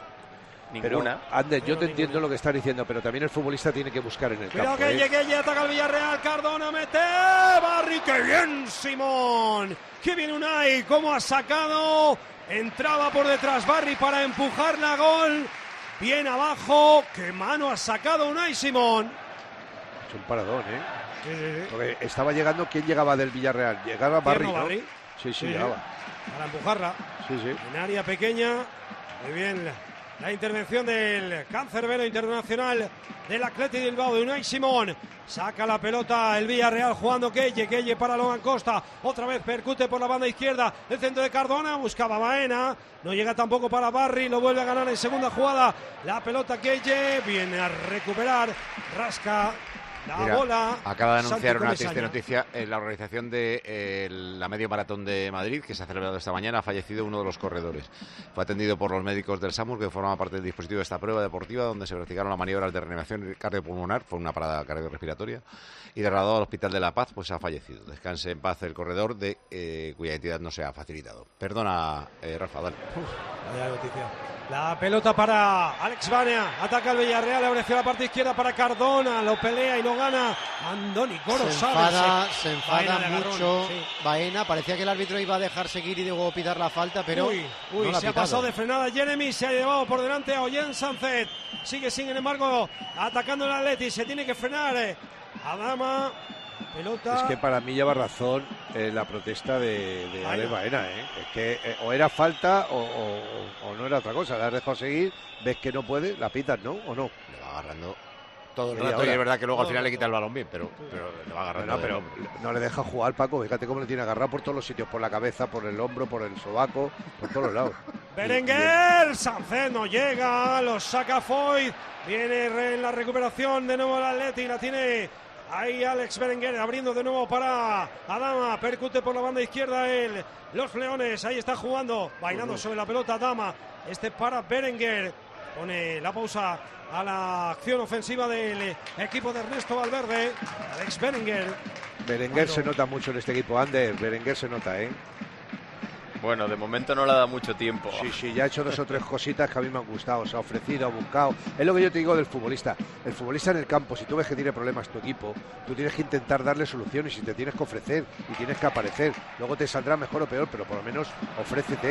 Speaker 8: Pero,
Speaker 9: Ninguna.
Speaker 8: Ander, yo te entiendo lo que estás diciendo, pero también el futbolista tiene que buscar en el
Speaker 13: Cuidado
Speaker 8: campo.
Speaker 13: que
Speaker 8: ¿eh?
Speaker 13: llegue, llegue, ataca el Villarreal, Cardona mete, Barry, qué bien Simón, qué bien Unai, cómo ha sacado, entraba por detrás Barry para empujarla a gol, bien abajo, qué mano ha sacado Unai Simón.
Speaker 8: Es un paradón, ¿eh?
Speaker 13: Sí, sí, sí.
Speaker 8: Porque estaba llegando, ¿quién llegaba del Villarreal? Llegaba Barry,
Speaker 13: Tierno
Speaker 8: ¿no?
Speaker 13: Barry.
Speaker 8: Sí, sí,
Speaker 13: Sí,
Speaker 8: llegaba.
Speaker 13: Para empujarla.
Speaker 8: Sí, sí.
Speaker 13: En área pequeña, muy bien la intervención del cancerbero internacional del Athletic de Bilbao, de Unai Simón. Saca la pelota el Villarreal jugando Keye, Keye para Logan Costa, otra vez percute por la banda izquierda, el centro de Cardona, buscaba Baena, no llega tampoco para Barry, lo vuelve a ganar en segunda jugada, la pelota Keye, viene a recuperar, rasca la
Speaker 6: Mira,
Speaker 13: bola.
Speaker 6: acaba de anunciar
Speaker 13: Santi
Speaker 6: una
Speaker 13: Comesaña.
Speaker 6: triste noticia en la organización de eh, la medio maratón de Madrid, que se ha celebrado esta mañana. Ha fallecido uno de los corredores. Fue atendido por los médicos del SAMUR, que forman parte del dispositivo de esta prueba deportiva, donde se practicaron las maniobras de reanimación cardiopulmonar. Fue una parada cardiorrespiratoria. Y trasladado al Hospital de la Paz, pues ha fallecido. Descanse en paz el corredor, de eh, cuya identidad no se ha facilitado. Perdona, eh, Rafa, dale.
Speaker 13: Vaya noticia. La pelota para Alex Banea, ataca el Villarreal, abre hacia la parte izquierda para Cardona, lo pelea y lo gana Andoni
Speaker 10: Se
Speaker 13: Gorosabel.
Speaker 10: enfada, se enfada
Speaker 13: Baena de agarrón,
Speaker 10: mucho
Speaker 13: sí.
Speaker 10: Baena, parecía que el árbitro iba a dejar seguir y luego pitar la falta, pero
Speaker 13: Uy, uy,
Speaker 10: no la
Speaker 13: se ha
Speaker 10: pitado.
Speaker 13: pasado de frenada Jeremy, se ha llevado por delante a Ollén Sánchez. Sigue sin embargo atacando el Atleti, se tiene que frenar. eh. Adama, pelota.
Speaker 8: Es que para mí lleva razón eh, la protesta de, de Alex Baena, ¿eh? Es que eh, o era falta o, o- o no era otra cosa. La has dejado seguir, ves que no puede, la pitas, ¿no? ¿O no?
Speaker 6: Le va agarrando todo el
Speaker 8: Media
Speaker 6: rato y
Speaker 8: hora.
Speaker 6: es verdad que luego al
Speaker 8: No,
Speaker 6: final
Speaker 8: no,
Speaker 6: le quita el balón bien, pero, pero le va agarrando.
Speaker 8: No, pero
Speaker 6: del hombro.
Speaker 8: no le deja jugar, Paco. Fíjate cómo le tiene agarrado por todos los sitios, por la cabeza, por el hombro, por el sobaco, por todos los lados.
Speaker 13: Berenguer, Sánchez no llega, lo saca Foyt, viene re- en la recuperación de nuevo el Atleti, la tiene ahí Alex Berenguer abriendo de nuevo para Adama, percute por la banda izquierda el, los Leones, ahí está jugando, bailando sobre la pelota Adama, este para Berenguer, pone la pausa a la acción ofensiva del equipo de Ernesto Valverde, Alex Berenguer.
Speaker 8: Berenguer se nota mucho en este equipo, Ander. Berenguer se nota, ¿eh?
Speaker 9: Bueno, de momento no le ha dado mucho tiempo.
Speaker 8: Sí, sí, ya ha hecho dos o tres cositas que a mí me han gustado. Se ha ofrecido, ha buscado. Es lo que yo te digo del futbolista. El futbolista en el campo, si tú ves que tiene problemas tu equipo, tú tienes que intentar darle soluciones y te tienes que ofrecer y tienes que aparecer. Luego te saldrá mejor o peor, pero por lo menos ofrécete.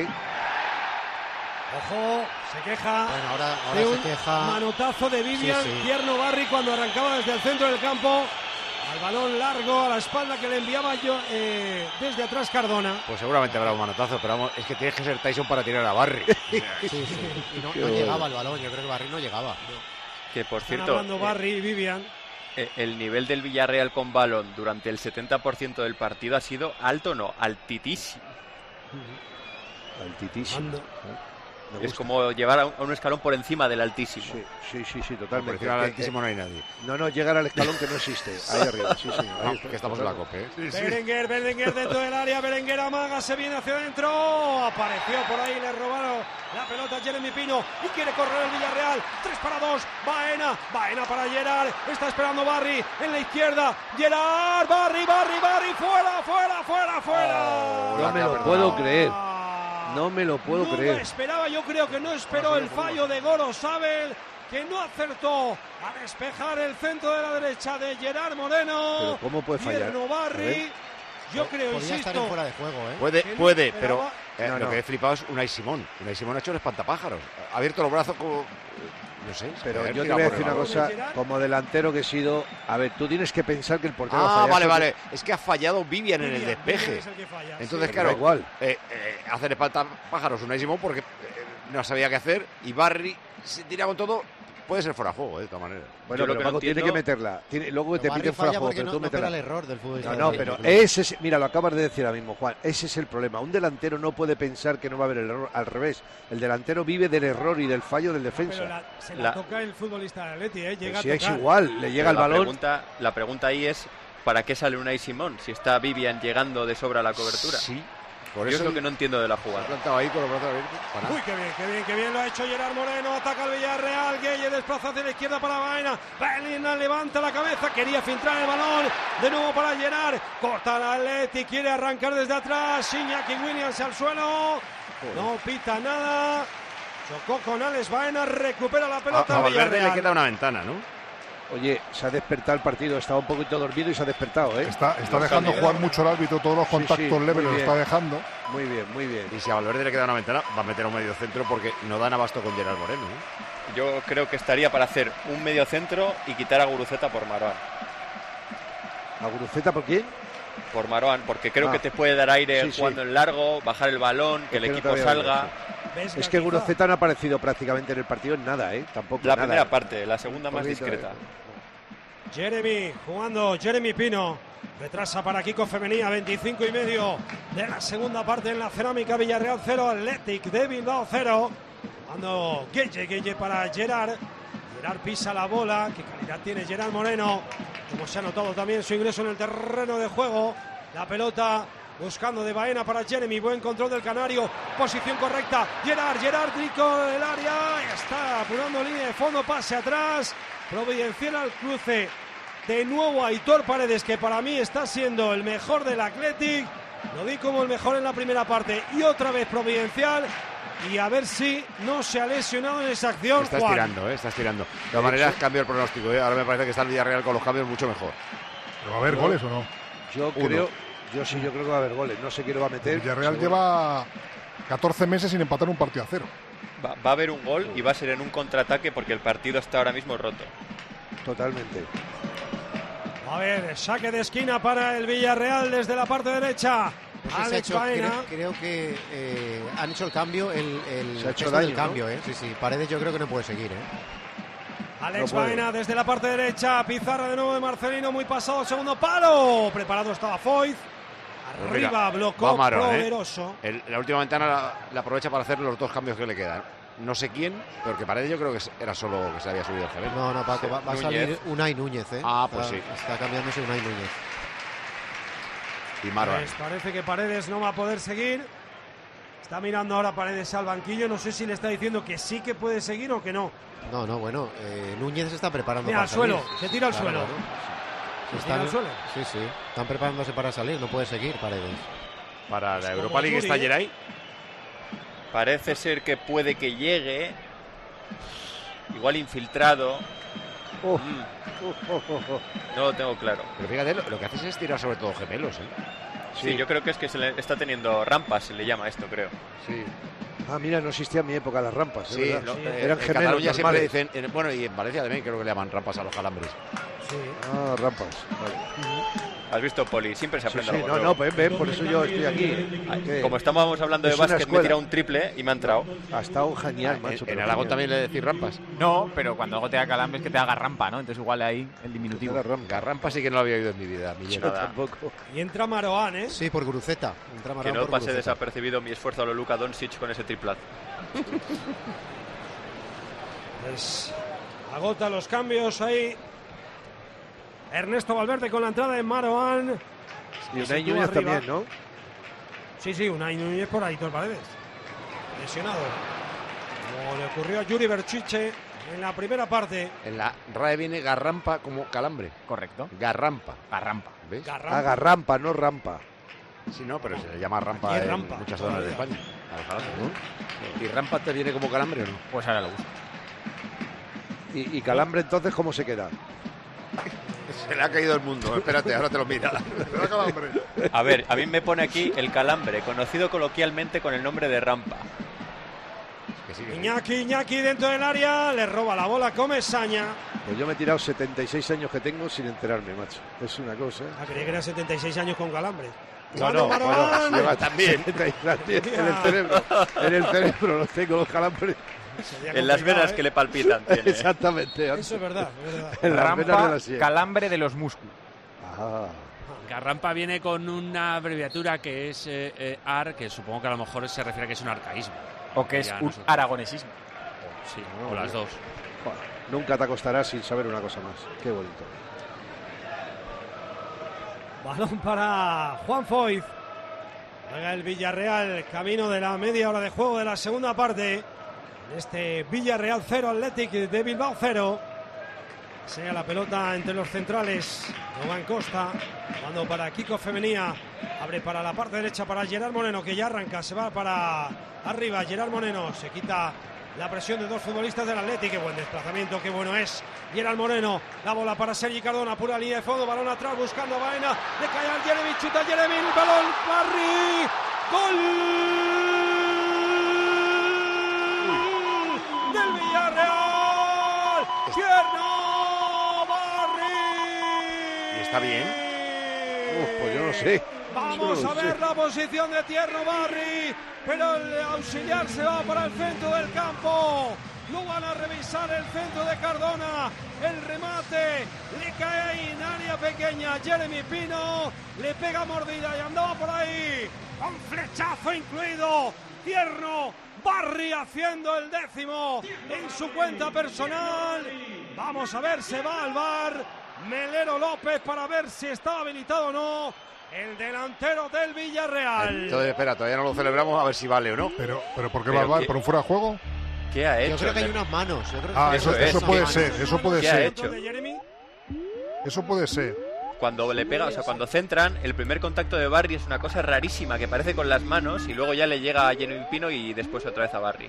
Speaker 13: Ojo, se queja.
Speaker 10: Bueno, ahora, ahora
Speaker 13: de
Speaker 10: se
Speaker 13: un
Speaker 10: queja.
Speaker 13: manotazo de Vivian,
Speaker 10: Sí, sí.
Speaker 13: Tierno Barry cuando arrancaba desde el centro del campo. Al balón largo, a la espalda que le enviaba yo eh, desde atrás Cardona.
Speaker 6: Pues seguramente habrá un manotazo, pero vamos, es que tienes que ser Tyson para tirar a Barry. O sea,
Speaker 10: Sí, sí. Y no,
Speaker 6: Qué
Speaker 10: no
Speaker 6: bueno.
Speaker 10: llegaba el balón, yo creo que Barry no llegaba.
Speaker 9: Que por
Speaker 13: Están
Speaker 9: cierto,
Speaker 13: hablando
Speaker 9: eh,
Speaker 13: Barry y Vivian.
Speaker 9: eh, el nivel del Villarreal con balón durante el setenta por ciento del partido ha sido alto, no, altitísimo.
Speaker 8: Altitísimo.
Speaker 13: Ando.
Speaker 8: Me
Speaker 9: Es
Speaker 8: gusta.
Speaker 9: como llevar a un, a un escalón por encima del altísimo.
Speaker 8: Sí, sí, sí, sí,
Speaker 6: por
Speaker 8: totalmente.
Speaker 6: encima del
Speaker 8: Que-
Speaker 6: altísimo
Speaker 8: que-
Speaker 6: no hay nadie.
Speaker 8: No, no, llegar al escalón que no existe. Ahí arriba, sí, sí.
Speaker 6: No,
Speaker 8: Ahí está,
Speaker 6: que estamos en la copa, ¿eh?
Speaker 13: Berenguer, Berenguer dentro del área, Berenguer amaga, se viene hacia adentro, apareció por ahí, le robaron la pelota a Jeremy Pino y quiere correr el Villarreal, tres para dos, Baena, Baena para Gerard, está esperando Barry en la izquierda, Gerard, Barry, Barry, Barry, fuera, fuera, fuera, fuera.
Speaker 8: No me lo puedo creer. No me lo puedo
Speaker 13: No lo
Speaker 8: creer.
Speaker 13: esperaba, yo creo que no esperó el fallo de Gorosabel, que no acertó a despejar el centro de la derecha de Gerard Moreno.
Speaker 8: Pero ¿cómo puede fallar?
Speaker 13: Tierno
Speaker 8: A
Speaker 13: Barry.
Speaker 8: ver.
Speaker 13: Yo creo,
Speaker 10: Podría
Speaker 13: insisto.
Speaker 10: estar en fuera de juego, ¿eh?
Speaker 6: Puede,
Speaker 13: Que no
Speaker 6: puede,
Speaker 13: esperaba.
Speaker 6: pero eh,
Speaker 8: No,
Speaker 6: lo
Speaker 8: no.
Speaker 6: que he flipado es Unai Simón. Unai Simón ha hecho el espantapájaros. Ha abierto los brazos como... No sé.
Speaker 8: Pero
Speaker 6: haber
Speaker 8: yo te
Speaker 6: tirado
Speaker 8: voy a
Speaker 6: por
Speaker 8: decir
Speaker 6: el
Speaker 8: una
Speaker 6: balón.
Speaker 8: cosa, como delantero que he sido, a ver, tú tienes que pensar que el portero va a
Speaker 6: Ah,
Speaker 8: fallar
Speaker 6: vale,
Speaker 8: sobre-
Speaker 6: vale. Es que ha fallado Vivian en el
Speaker 13: Vivian,
Speaker 6: despeje.
Speaker 13: Vivian es el que falla,
Speaker 6: Entonces,
Speaker 13: sí.
Speaker 6: claro,
Speaker 8: Da igual.
Speaker 6: eh, eh, hacer espantapájaros Unai Simón porque eh, no sabía qué hacer y Barry se tira con todo puede ser fuera de juego, eh, de todas maneras.
Speaker 8: Bueno, pero Paco tiene que meterla. Tiene, luego te piden fuera de juego, pero
Speaker 10: no,
Speaker 8: tú
Speaker 10: no
Speaker 8: meterla.
Speaker 10: el error del futbolista.
Speaker 8: No, no, pero ese es, mira, lo acabas de decir ahora mismo, Juan. Ese es el problema. Un delantero no puede pensar que no va a haber el error. Al revés, el delantero vive del error y del fallo del defensa.
Speaker 13: Pero la, se la,
Speaker 9: La-
Speaker 13: toca el futbolista de Atleti, ¿eh? Llega
Speaker 8: si
Speaker 13: a
Speaker 8: es
Speaker 13: tocar.
Speaker 8: igual, le llega
Speaker 9: Pero
Speaker 8: el
Speaker 9: la
Speaker 8: balón.
Speaker 9: Pregunta, la pregunta ahí es, ¿para qué sale Unai Simón si está Vivian llegando de sobra a la cobertura?
Speaker 6: Sí. Por
Speaker 9: Yo
Speaker 6: eso
Speaker 9: es lo que no entiendo de la jugada.
Speaker 6: plantado ahí con los brazos abiertos. Para
Speaker 13: Uy, qué bien, qué bien, qué bien lo ha hecho Gerard Moreno. Ataca al Villarreal. Gueye desplaza hacia la izquierda para Baena. Baena levanta la cabeza. Quería filtrar el balón. De nuevo para Gerard. Corta el Atleti. Quiere arrancar desde atrás. Iñaki Williams al suelo. No pita nada. Chocó con Alex Baena. Recupera la pelota.
Speaker 6: a, a Valverde
Speaker 13: Villarreal.
Speaker 6: le queda una ventana, ¿no?
Speaker 8: Oye, se ha despertado el partido. Estaba un poquito dormido y se ha despertado, ¿eh?
Speaker 15: Está, está dejando jugar mucho el árbitro, todos los
Speaker 8: Sí,
Speaker 15: contactos
Speaker 8: sí, muy
Speaker 15: leves los
Speaker 8: bien.
Speaker 15: está dejando.
Speaker 8: Muy bien, muy bien.
Speaker 6: Y si a Valverde le queda una ventana, va a meter a un medio centro porque no dan abasto con Gerard Moreno, ¿eh?
Speaker 9: Yo creo que estaría para hacer un medio centro y quitar a Guruceta por Marouane.
Speaker 8: ¿A Guruceta por quién?
Speaker 9: Por Marouane, porque creo
Speaker 8: Ah.
Speaker 9: que te puede dar aire
Speaker 8: Sí, sí.
Speaker 9: jugando en largo, bajar el balón, que
Speaker 8: Es
Speaker 9: el
Speaker 8: que no
Speaker 9: equipo
Speaker 8: te había
Speaker 9: salga.
Speaker 8: oído, Es que Guruceta no ha aparecido prácticamente en el partido en nada, ¿eh? Tampoco
Speaker 9: La
Speaker 8: nada.
Speaker 9: primera parte, la segunda más
Speaker 8: Poquito,
Speaker 9: discreta.
Speaker 13: Jeremy jugando, Jeremy Pino. Retrasa para Kiko Femenía, veinticinco y medio de la segunda parte en la Cerámica. Villarreal cero, Athletic de Bilbao cero. Cuando Gueye, Gueye para Gerard. Gerard pisa la bola. Qué calidad tiene Gerard Moreno. Como se ha notado también su ingreso en el terreno de juego. La pelota buscando de Baena para Jeremy. Buen control del canario. Posición correcta. Gerard, Gerard, Trico del área. Está apurando línea de fondo. Pase atrás. Providencial al cruce. De nuevo Aitor Paredes, que para mí está siendo el mejor del Athletic. Lo di como el mejor en la primera parte. Y otra vez Providencial. Y a ver si no se ha lesionado en esa acción.
Speaker 6: Estás
Speaker 13: Juan.
Speaker 6: tirando, ¿eh? Estás tirando. De todas maneras, cambio el pronóstico, ¿eh? Ahora me parece que está el Villarreal con los cambios mucho mejor.
Speaker 15: ¿Pero va a haber
Speaker 8: Yo-
Speaker 15: goles o no?
Speaker 8: Yo
Speaker 6: Uno.
Speaker 8: creo, yo sí, yo creo que va a haber goles. No sé quién lo va a meter.
Speaker 15: El Villarreal
Speaker 8: seguro.
Speaker 15: lleva catorce meses sin empatar un partido a cero.
Speaker 9: Va, va a haber un gol y va a ser en un contraataque porque el partido está ahora mismo roto.
Speaker 8: Totalmente.
Speaker 13: A ver, saque de esquina para el Villarreal desde la parte derecha.
Speaker 10: Pues se ha
Speaker 13: Alex
Speaker 10: hecho-
Speaker 13: Baena.
Speaker 10: creo, creo que eh, han hecho el cambio, el, el
Speaker 8: Se ha hecho
Speaker 10: gesto
Speaker 8: daño,
Speaker 10: del
Speaker 8: ¿no?
Speaker 10: cambio, ¿eh? Sí, sí. Paredes yo creo que no puede seguir, ¿eh?
Speaker 13: Alex
Speaker 8: No puede.
Speaker 13: Baena desde la parte derecha. Pizarra de nuevo de Marcelino. Muy pasado. Segundo palo. Preparado estaba Foyt.
Speaker 6: Pues
Speaker 13: Arriba,
Speaker 6: mira,
Speaker 13: blocó
Speaker 6: va Marouane, ¿eh?
Speaker 13: poderoso.
Speaker 6: El- la última ventana la, la aprovecha para hacer los dos cambios que le quedan. No sé quién, porque Paredes yo creo que era solo que se había subido el G B.
Speaker 10: No, no, Paco, va, va a
Speaker 6: Núñez.
Speaker 10: salir Unai Núñez, ¿eh?
Speaker 6: Ah, pues
Speaker 10: está,
Speaker 6: sí.
Speaker 10: Está cambiándose Unai Núñez.
Speaker 6: Y Marouane.
Speaker 13: Pues parece que Paredes no va a poder seguir. Está mirando ahora Paredes al banquillo. No sé si le está diciendo que sí que puede seguir o que no.
Speaker 10: No, no, bueno, eh, Núñez se está preparando
Speaker 13: Mira,
Speaker 10: para
Speaker 13: al suelo,
Speaker 10: salir.
Speaker 13: se tira al
Speaker 10: Claro,
Speaker 13: suelo.
Speaker 10: claro.
Speaker 13: Se
Speaker 10: Están-
Speaker 13: tira al suelo.
Speaker 10: Sí, sí. Están preparándose para salir, no puede seguir Paredes.
Speaker 6: Para la
Speaker 13: como
Speaker 6: Europa League
Speaker 13: Yuri,
Speaker 6: está
Speaker 13: ¿eh?
Speaker 6: Geray.
Speaker 9: Parece ser que puede que llegue. Igual infiltrado.
Speaker 8: Oh,
Speaker 9: Mm,
Speaker 8: oh, oh, oh, oh.
Speaker 9: no lo tengo claro.
Speaker 6: Pero fíjate, lo, lo que haces es tirar sobre todo gemelos, ¿eh?
Speaker 9: Sí, yo creo que es que se le está teniendo rampas, se le llama esto, creo.
Speaker 6: Sí.
Speaker 8: Ah, mira, no existía en mi época las rampas. es
Speaker 6: Sí,
Speaker 8: verdad.
Speaker 6: lo-
Speaker 8: Sí.
Speaker 6: eh,
Speaker 8: Eran
Speaker 6: en
Speaker 8: gemelos
Speaker 6: Cataluña siempre
Speaker 8: normales.
Speaker 6: dicen, en- bueno, y en Valencia también creo que le llaman rampas a los calambres.
Speaker 13: Sí.
Speaker 8: Ah, rampas. Vale.
Speaker 9: ¿Has visto, Poli? Siempre se
Speaker 8: Sí,
Speaker 9: aprende
Speaker 8: sí,
Speaker 9: algo
Speaker 8: no,
Speaker 9: nuevo.
Speaker 8: no, pues ven, por eso yo estoy aquí.
Speaker 9: Ay,
Speaker 8: ¿Qué?
Speaker 9: Como estábamos hablando de
Speaker 8: Es una
Speaker 9: básquet, me he
Speaker 8: escuela.
Speaker 9: tirado un triple y me ha entrado.
Speaker 8: Ha estado genial, macho.
Speaker 6: En,
Speaker 8: pero
Speaker 6: en Aragón
Speaker 8: genial.
Speaker 6: también le decís rampas.
Speaker 7: No, pero cuando algo te da calambre es que te haga rampa, ¿no? Entonces igual ahí el diminutivo.
Speaker 8: Era rampa.
Speaker 6: Garrampa sí que no lo había oído en mi vida.
Speaker 8: Yo
Speaker 6: Millero.
Speaker 8: tampoco.
Speaker 13: Y entra Marouane, ¿eh?
Speaker 10: Sí, por Guruceta. Entra
Speaker 9: Que
Speaker 10: Marouane
Speaker 9: no
Speaker 10: por
Speaker 9: pase
Speaker 10: Guruceta.
Speaker 9: desapercibido mi esfuerzo a lo Luka Doncic con ese triplazo.
Speaker 13: Pues agota los cambios ahí. Ernesto Valverde con la entrada de Marouane.
Speaker 8: Y
Speaker 13: Se
Speaker 8: Unai
Speaker 13: sitúa
Speaker 8: Núñez
Speaker 13: arriba.
Speaker 8: también, ¿no?
Speaker 13: Sí, sí, Unai Núñez por Aitor Paredes. Lesionado. Como le ocurrió a Yuri Berchiche en la primera parte.
Speaker 6: En la R A E viene garrampa como calambre.
Speaker 7: Correcto.
Speaker 6: Garrampa.
Speaker 7: Garrampa.
Speaker 6: ¿Ves?
Speaker 13: Garrampa.
Speaker 8: Haga rampa, no rampa.
Speaker 6: Sí, no, pero se le llama rampa
Speaker 13: Aquí es
Speaker 6: en
Speaker 13: rampa.
Speaker 6: muchas zonas de España. A los calambres, ¿no? ¿Y rampa te viene como calambre o no?
Speaker 7: Pues ahora lo busco.
Speaker 8: Y, y Calambre, entonces, ¿cómo se queda?
Speaker 6: Se le ha caído el mundo. Espérate, ahora te lo mira.
Speaker 9: A ver, a mí me pone aquí el calambre, conocido coloquialmente con el nombre de rampa.
Speaker 6: Que sí, que sí.
Speaker 13: Iñaki, Iñaki dentro del área. Le roba la bola Comesaña.
Speaker 8: Pues yo me he tirado setenta y seis años que tengo sin enterarme, macho. Es una cosa.
Speaker 13: Ah, creía que era setenta y seis años con calambre.
Speaker 8: No, no,
Speaker 13: Jugando
Speaker 8: bueno,
Speaker 13: Marouane.
Speaker 8: lleva también. En el cerebro. En el cerebro los tengo los calambres.
Speaker 9: En las venas ¿eh? que le palpitan. Tiene.
Speaker 8: Exactamente.
Speaker 13: Eso es verdad. Es verdad.
Speaker 8: En las venas de la sien.
Speaker 7: Calambre de los músculos.
Speaker 8: Ah.
Speaker 16: Garrampa viene con una abreviatura que es eh, eh, A R, que supongo que a lo mejor se refiere a que es un arcaísmo.
Speaker 7: O que es un nosotros. aragonesismo.
Speaker 16: Sí, no, o las dos.
Speaker 8: Bueno, nunca te acostarás sin saber una cosa más. Qué bonito.
Speaker 13: Balón para Juan Foyth. Juega el Villarreal, camino de la media hora de juego de la segunda parte. En este Villarreal cero, Athletic de Bilbao cero. Sea la pelota entre los centrales. Logan Costa, jugando para Kiko Femenía. Abre para la parte derecha para Gerard Moreno, que ya arranca. Se va para arriba. Gerard Moreno se quita la presión de dos futbolistas del Athletic. Qué buen desplazamiento, qué bueno es. Gerard Moreno, la bola para Sergi Cardona, pura línea de fondo, balón atrás buscando a Baena. Le cae al Jeremy, chuta Jeremy, el balón, Barry. ¡Gol! Del Villarreal. ¡Tierno!
Speaker 6: ¿Está bien?
Speaker 8: Uf, pues yo no sé.
Speaker 13: Vamos
Speaker 8: no
Speaker 13: a ver
Speaker 8: sé.
Speaker 13: la posición de Tierno Barry, pero el auxiliar se va para el centro del campo. Lo van a revisar el centro de Cardona. El remate le cae ahí en área pequeña. Jeremy Pino le pega mordida y andaba por ahí. Un flechazo incluido. Tierno Barry haciendo el décimo en su cuenta personal. Vamos a ver, se va al bar. Melero López para ver si estaba habilitado o no el delantero del Villarreal.
Speaker 6: Entonces, espera, todavía no lo celebramos a ver si vale o no.
Speaker 15: Pero, pero ¿por qué va al bar? ¿Por un fuera de juego?
Speaker 9: ¿Qué ha hecho?
Speaker 10: Yo creo que hay unas manos. Yo creo que
Speaker 15: Ah,
Speaker 10: hay
Speaker 15: eso,
Speaker 10: unas
Speaker 15: eso
Speaker 10: manos.
Speaker 15: puede ser, eso puede
Speaker 9: ¿Qué ha
Speaker 15: ser.
Speaker 9: hecho?
Speaker 15: Eso puede ser.
Speaker 9: Cuando le pega, o sea, cuando centran, el primer contacto de Barry es una cosa rarísima que parece con las manos y luego ya le llega a Jeremy Pino y después otra vez a Barry.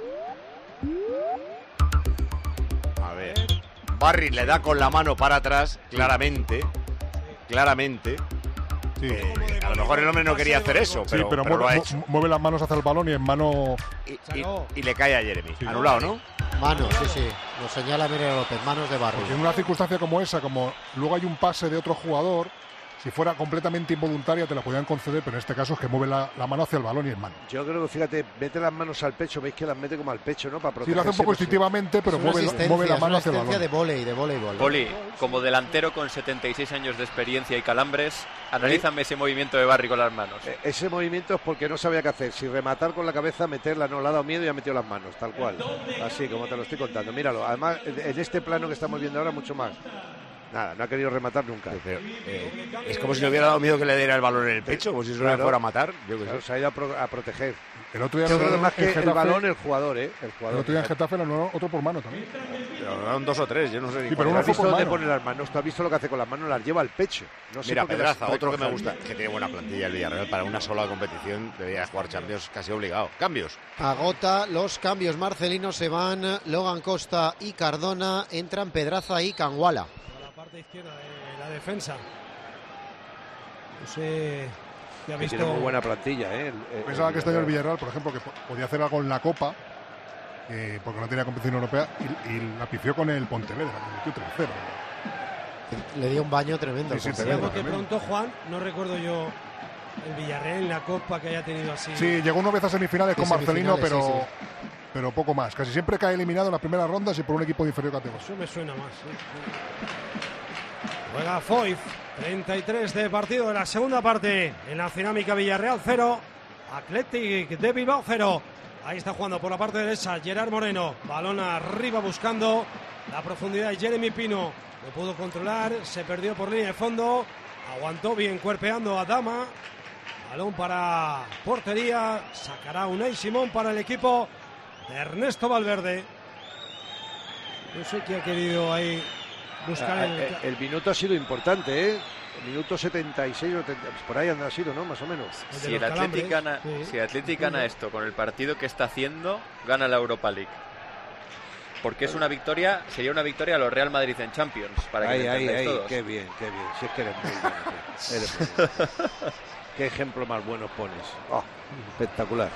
Speaker 6: A ver. Barry le da con la mano para atrás, claramente. Claramente.
Speaker 15: Sí.
Speaker 6: Eh, a lo mejor el hombre no quería hacer eso, pero,
Speaker 15: sí, pero,
Speaker 6: pero
Speaker 15: mueve,
Speaker 6: lo ha hecho.
Speaker 15: mu- mueve las manos hacia el balón y en mano.
Speaker 6: Y, y- y le cae a Jeremy.
Speaker 15: Sí.
Speaker 6: Anulado, ¿no?
Speaker 10: Manos, sí, sí. Lo señala Melero López. Manos de Barry.
Speaker 15: Porque en una circunstancia como esa, como luego hay un pase de otro jugador, si fuera completamente involuntaria te la podían conceder, pero en este caso es que mueve la, la mano hacia el balón y es mano.
Speaker 8: Yo creo que, fíjate, mete las manos al pecho, veis que las mete como al pecho, ¿no? Para
Speaker 15: Sí,
Speaker 8: protegerse.
Speaker 15: lo hace un poco
Speaker 8: pues,
Speaker 15: instintivamente, pero
Speaker 10: Es una
Speaker 15: mueve,
Speaker 10: asistencia,
Speaker 15: mueve la
Speaker 10: es
Speaker 15: mano
Speaker 10: una
Speaker 15: hacia el
Speaker 10: asistencia
Speaker 15: balón.
Speaker 10: de vóley, de voleibol.
Speaker 9: Poli, como delantero con setenta y seis años de experiencia y calambres, analízame ese movimiento de Barry con las manos.
Speaker 8: Eh, Ese movimiento es porque no sabía qué hacer. Si rematar con la cabeza, meterla, no le ha dado miedo y ha metido las manos, tal cual. Así como te lo estoy contando. Míralo. Además, en este plano que estamos viendo ahora, mucho más. Nada, no ha querido rematar nunca.
Speaker 6: Pero, eh, es como si le hubiera dado miedo que le diera el balón en el pecho, como si eso le
Speaker 8: Claro.
Speaker 6: fuera a matar. Yo que
Speaker 8: Claro,
Speaker 6: sé.
Speaker 8: se ha ido a, pro- a proteger.
Speaker 15: El otro día
Speaker 8: Yo
Speaker 15: no-
Speaker 8: creo que más
Speaker 15: en
Speaker 8: que el
Speaker 15: Getafe-
Speaker 8: balón, el jugador, ¿eh? El
Speaker 15: El
Speaker 8: jugador.
Speaker 15: otro día en Getafe le anuló otro por mano también.
Speaker 6: Pero eran dos o tres, yo no sé ni
Speaker 15: Sí,
Speaker 6: cuál
Speaker 15: pero
Speaker 6: era.
Speaker 15: uno
Speaker 8: ¿Has
Speaker 15: fue
Speaker 8: visto
Speaker 15: por
Speaker 8: dónde
Speaker 15: mano.
Speaker 8: pone las manos? ¿Tú has visto lo que hace con las manos? Las lleva al pecho. No sé
Speaker 6: Mira,
Speaker 8: por qué
Speaker 6: Pedraza,
Speaker 8: las
Speaker 6: otro que me
Speaker 8: recoge.
Speaker 6: gusta, que tiene buena plantilla el Villarreal, para una sola competición debería jugar Champions casi obligado. Cambios.
Speaker 10: Agota los cambios. Marcelino, se van Logan Costa y Cardona. Entran Pedraza y Canguala.
Speaker 13: A la parte izquierda de la defensa. No sé si ha
Speaker 8: Que
Speaker 13: visto.
Speaker 8: tiene muy buena plantilla, ¿eh? El- el-
Speaker 15: Pensaba
Speaker 8: el
Speaker 15: que este año el
Speaker 8: Villarreal.
Speaker 15: Villarreal, por ejemplo, que po- podía hacer algo en la Copa, eh, porque no tenía competición europea, y, y la pifió con el Pontevedra, que metió tres cero.
Speaker 10: Le dio un baño tremendo.
Speaker 15: Sí, sí,
Speaker 10: al
Speaker 15: tremendo.
Speaker 10: Pontevedra.
Speaker 13: Que pronto, Juan, no recuerdo yo el Villarreal en la Copa que haya tenido así.
Speaker 15: Sí, llegó una vez a semifinales
Speaker 10: Sí,
Speaker 15: con Marcelino, pero,
Speaker 10: semifinales,
Speaker 15: pero poco más. Casi siempre cae eliminado en las primeras rondas y por un equipo de inferior categoría.
Speaker 13: Eso me suena más. sí. Juega Foyth, treinta y tres de partido de la segunda parte. En la dinámica Villarreal cero, Athletic de Bilbao cero. Ahí está jugando por la parte derecha Gerard Moreno. Balón arriba buscando la profundidad de Jeremy Pino. Lo pudo controlar, se perdió por línea de fondo. Aguantó bien cuerpeando a Dama. Balón para portería. Sacará Unai Simón para el equipo de Ernesto Valverde. No sé qué ha querido ahí buscar
Speaker 8: Ah,
Speaker 13: el...
Speaker 8: eh, el minuto ha sido importante, ¿eh? El minuto setenta y seis, setenta, por ahí anda sido, ¿no? Más o menos.
Speaker 13: de
Speaker 9: Si
Speaker 13: los
Speaker 9: el Athletic
Speaker 13: calambres,
Speaker 9: gana,
Speaker 13: sí.
Speaker 9: si el Athletic gana esto con el partido que está haciendo, gana la Europa League. Porque es una victoria, sería una victoria a los Real Madrid en Champions, para que
Speaker 8: Ahí,
Speaker 9: me
Speaker 8: ahí,
Speaker 9: entendáis
Speaker 8: ahí,
Speaker 9: todos.
Speaker 8: qué bien, qué bien. Si es que eres muy bueno, tío. Eres muy bueno. Qué ejemplo más bueno pones. Oh, espectacular.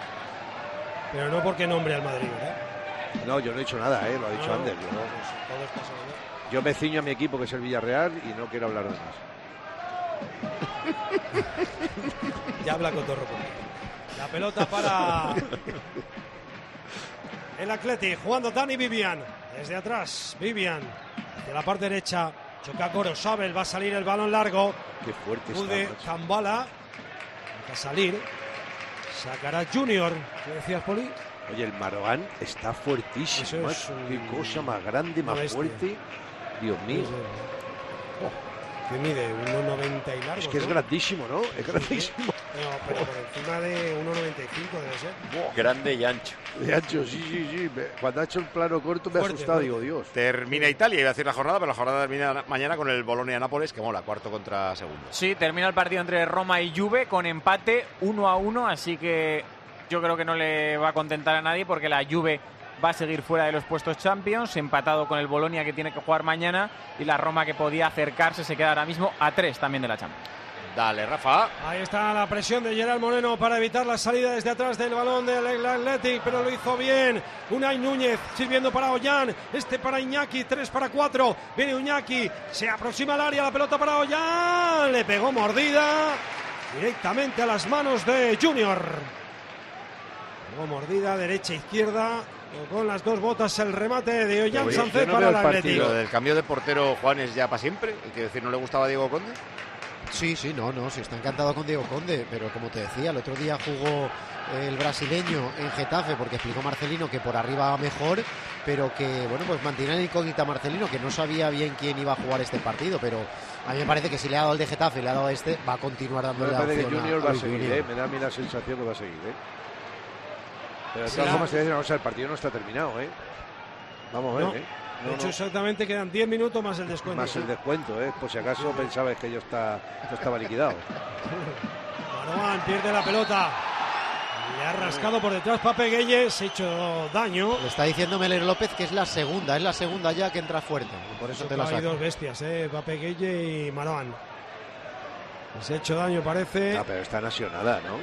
Speaker 13: Pero no porque nombre al Madrid, ¿verdad?
Speaker 8: No, yo no he dicho nada, ¿eh? Lo ha dicho
Speaker 13: No,
Speaker 8: Ander.
Speaker 13: no,
Speaker 8: Yo,
Speaker 13: pues todos pasamos, ¿no?
Speaker 8: yo me ciño a mi equipo, que es el Villarreal, y no quiero hablar de más.
Speaker 13: Ya habla Cotorro conmigo. La pelota para el Athletic, jugando Dani Vivian. Desde atrás, Vivian. Hacia la parte derecha, choca Gorosabel, va a salir el balón largo.
Speaker 8: Qué fuerte
Speaker 13: Pude
Speaker 8: está.
Speaker 13: Kambala. Va a salir. Sacará Junior. ¿Qué decías, Poli?
Speaker 8: Oye, el Maroán está fuertísimo.
Speaker 13: Eso es un-
Speaker 8: Qué cosa más grande,
Speaker 13: una
Speaker 8: más
Speaker 13: bestia.
Speaker 8: fuerte. Dios mío.
Speaker 13: Que mide uno noventa y largo.
Speaker 8: Es que es
Speaker 13: ¿no?
Speaker 8: grandísimo, ¿no? Es grandísimo.
Speaker 13: No, pero por encima de uno noventa y cinco debe ser.
Speaker 9: Grande y ancho.
Speaker 8: De ancho, sí, sí, sí. Me- Cuando ha hecho el plano corto me ha
Speaker 13: Fuerte,
Speaker 8: asustado,
Speaker 13: fuerte.
Speaker 8: digo, Dios.
Speaker 6: Termina Italia, iba a decir la jornada, pero la jornada termina mañana con el Bolonia-Nápoles, que mola, cuarto contra segundo.
Speaker 7: Sí, termina el partido entre Roma y Juve con empate uno a uno, así que yo creo que no le va a contentar a nadie porque la Juve va a seguir fuera de los puestos Champions, empatado con el Bolonia que tiene que jugar mañana y la Roma que podía acercarse se queda ahora mismo a tres también de la Champions.
Speaker 6: Dale, Rafa.
Speaker 13: Ahí está la presión de Gerard Moreno para evitar la salida desde atrás del balón del Athletic, pero lo hizo bien. Unai Núñez sirviendo para Ollán, este para Iñaki, tres para cuatro. Viene Iñaki, se aproxima al área, la pelota para Ollán, le pegó mordida directamente a las manos de Junior. Pegó mordida derecha-izquierda, con las dos botas el remate de Ollán
Speaker 6: Oye,
Speaker 13: Sánchez
Speaker 6: yo no
Speaker 13: para
Speaker 6: veo
Speaker 13: el
Speaker 6: el partido
Speaker 13: Athletic.
Speaker 6: del cambio de portero, Juan, es ya para siempre. Quiero decir, ¿no le gustaba a Diego Conde?
Speaker 10: Sí, sí, no, no, sí está encantado con Diego Conde, pero como te decía, el otro día jugó el brasileño en Getafe porque explicó Marcelino que por arriba va mejor, pero que, bueno, pues mantiene la incógnita Marcelino, que no sabía bien quién iba a jugar este partido, pero a mí me parece que si le ha dado el de Getafe y le ha dado este, va a continuar
Speaker 8: Me
Speaker 10: dando la
Speaker 8: parece que
Speaker 10: opción
Speaker 8: Junior
Speaker 10: a,
Speaker 8: va a
Speaker 10: Luis
Speaker 8: seguir,
Speaker 10: Junior.
Speaker 8: ¿eh? Me da a mí la sensación que va a seguir, ¿eh? Pero de
Speaker 13: Sí,
Speaker 8: todas
Speaker 13: la-
Speaker 8: formas, te voy a decir una cosa, el partido no está terminado, ¿eh? Vamos a ver,
Speaker 13: No,
Speaker 8: ¿eh?
Speaker 13: de
Speaker 8: No,
Speaker 13: hecho,
Speaker 8: no.
Speaker 13: exactamente quedan diez minutos más el descuento.
Speaker 8: Más el descuento, ¿eh? Por si acaso pensabais que yo está, esto estaba liquidado.
Speaker 13: Maroán pierde la pelota. Le ha rascado por detrás Pape Gueye, se ha hecho daño.
Speaker 10: Le está diciendo Meler López que es la segunda, es la segunda ya que entra fuerte, por eso te la
Speaker 13: Hay
Speaker 10: saco.
Speaker 13: dos bestias, eh, Pape Gueye y Maroán. Se ha hecho daño, parece.
Speaker 8: No, pero está nacionada, ¿no?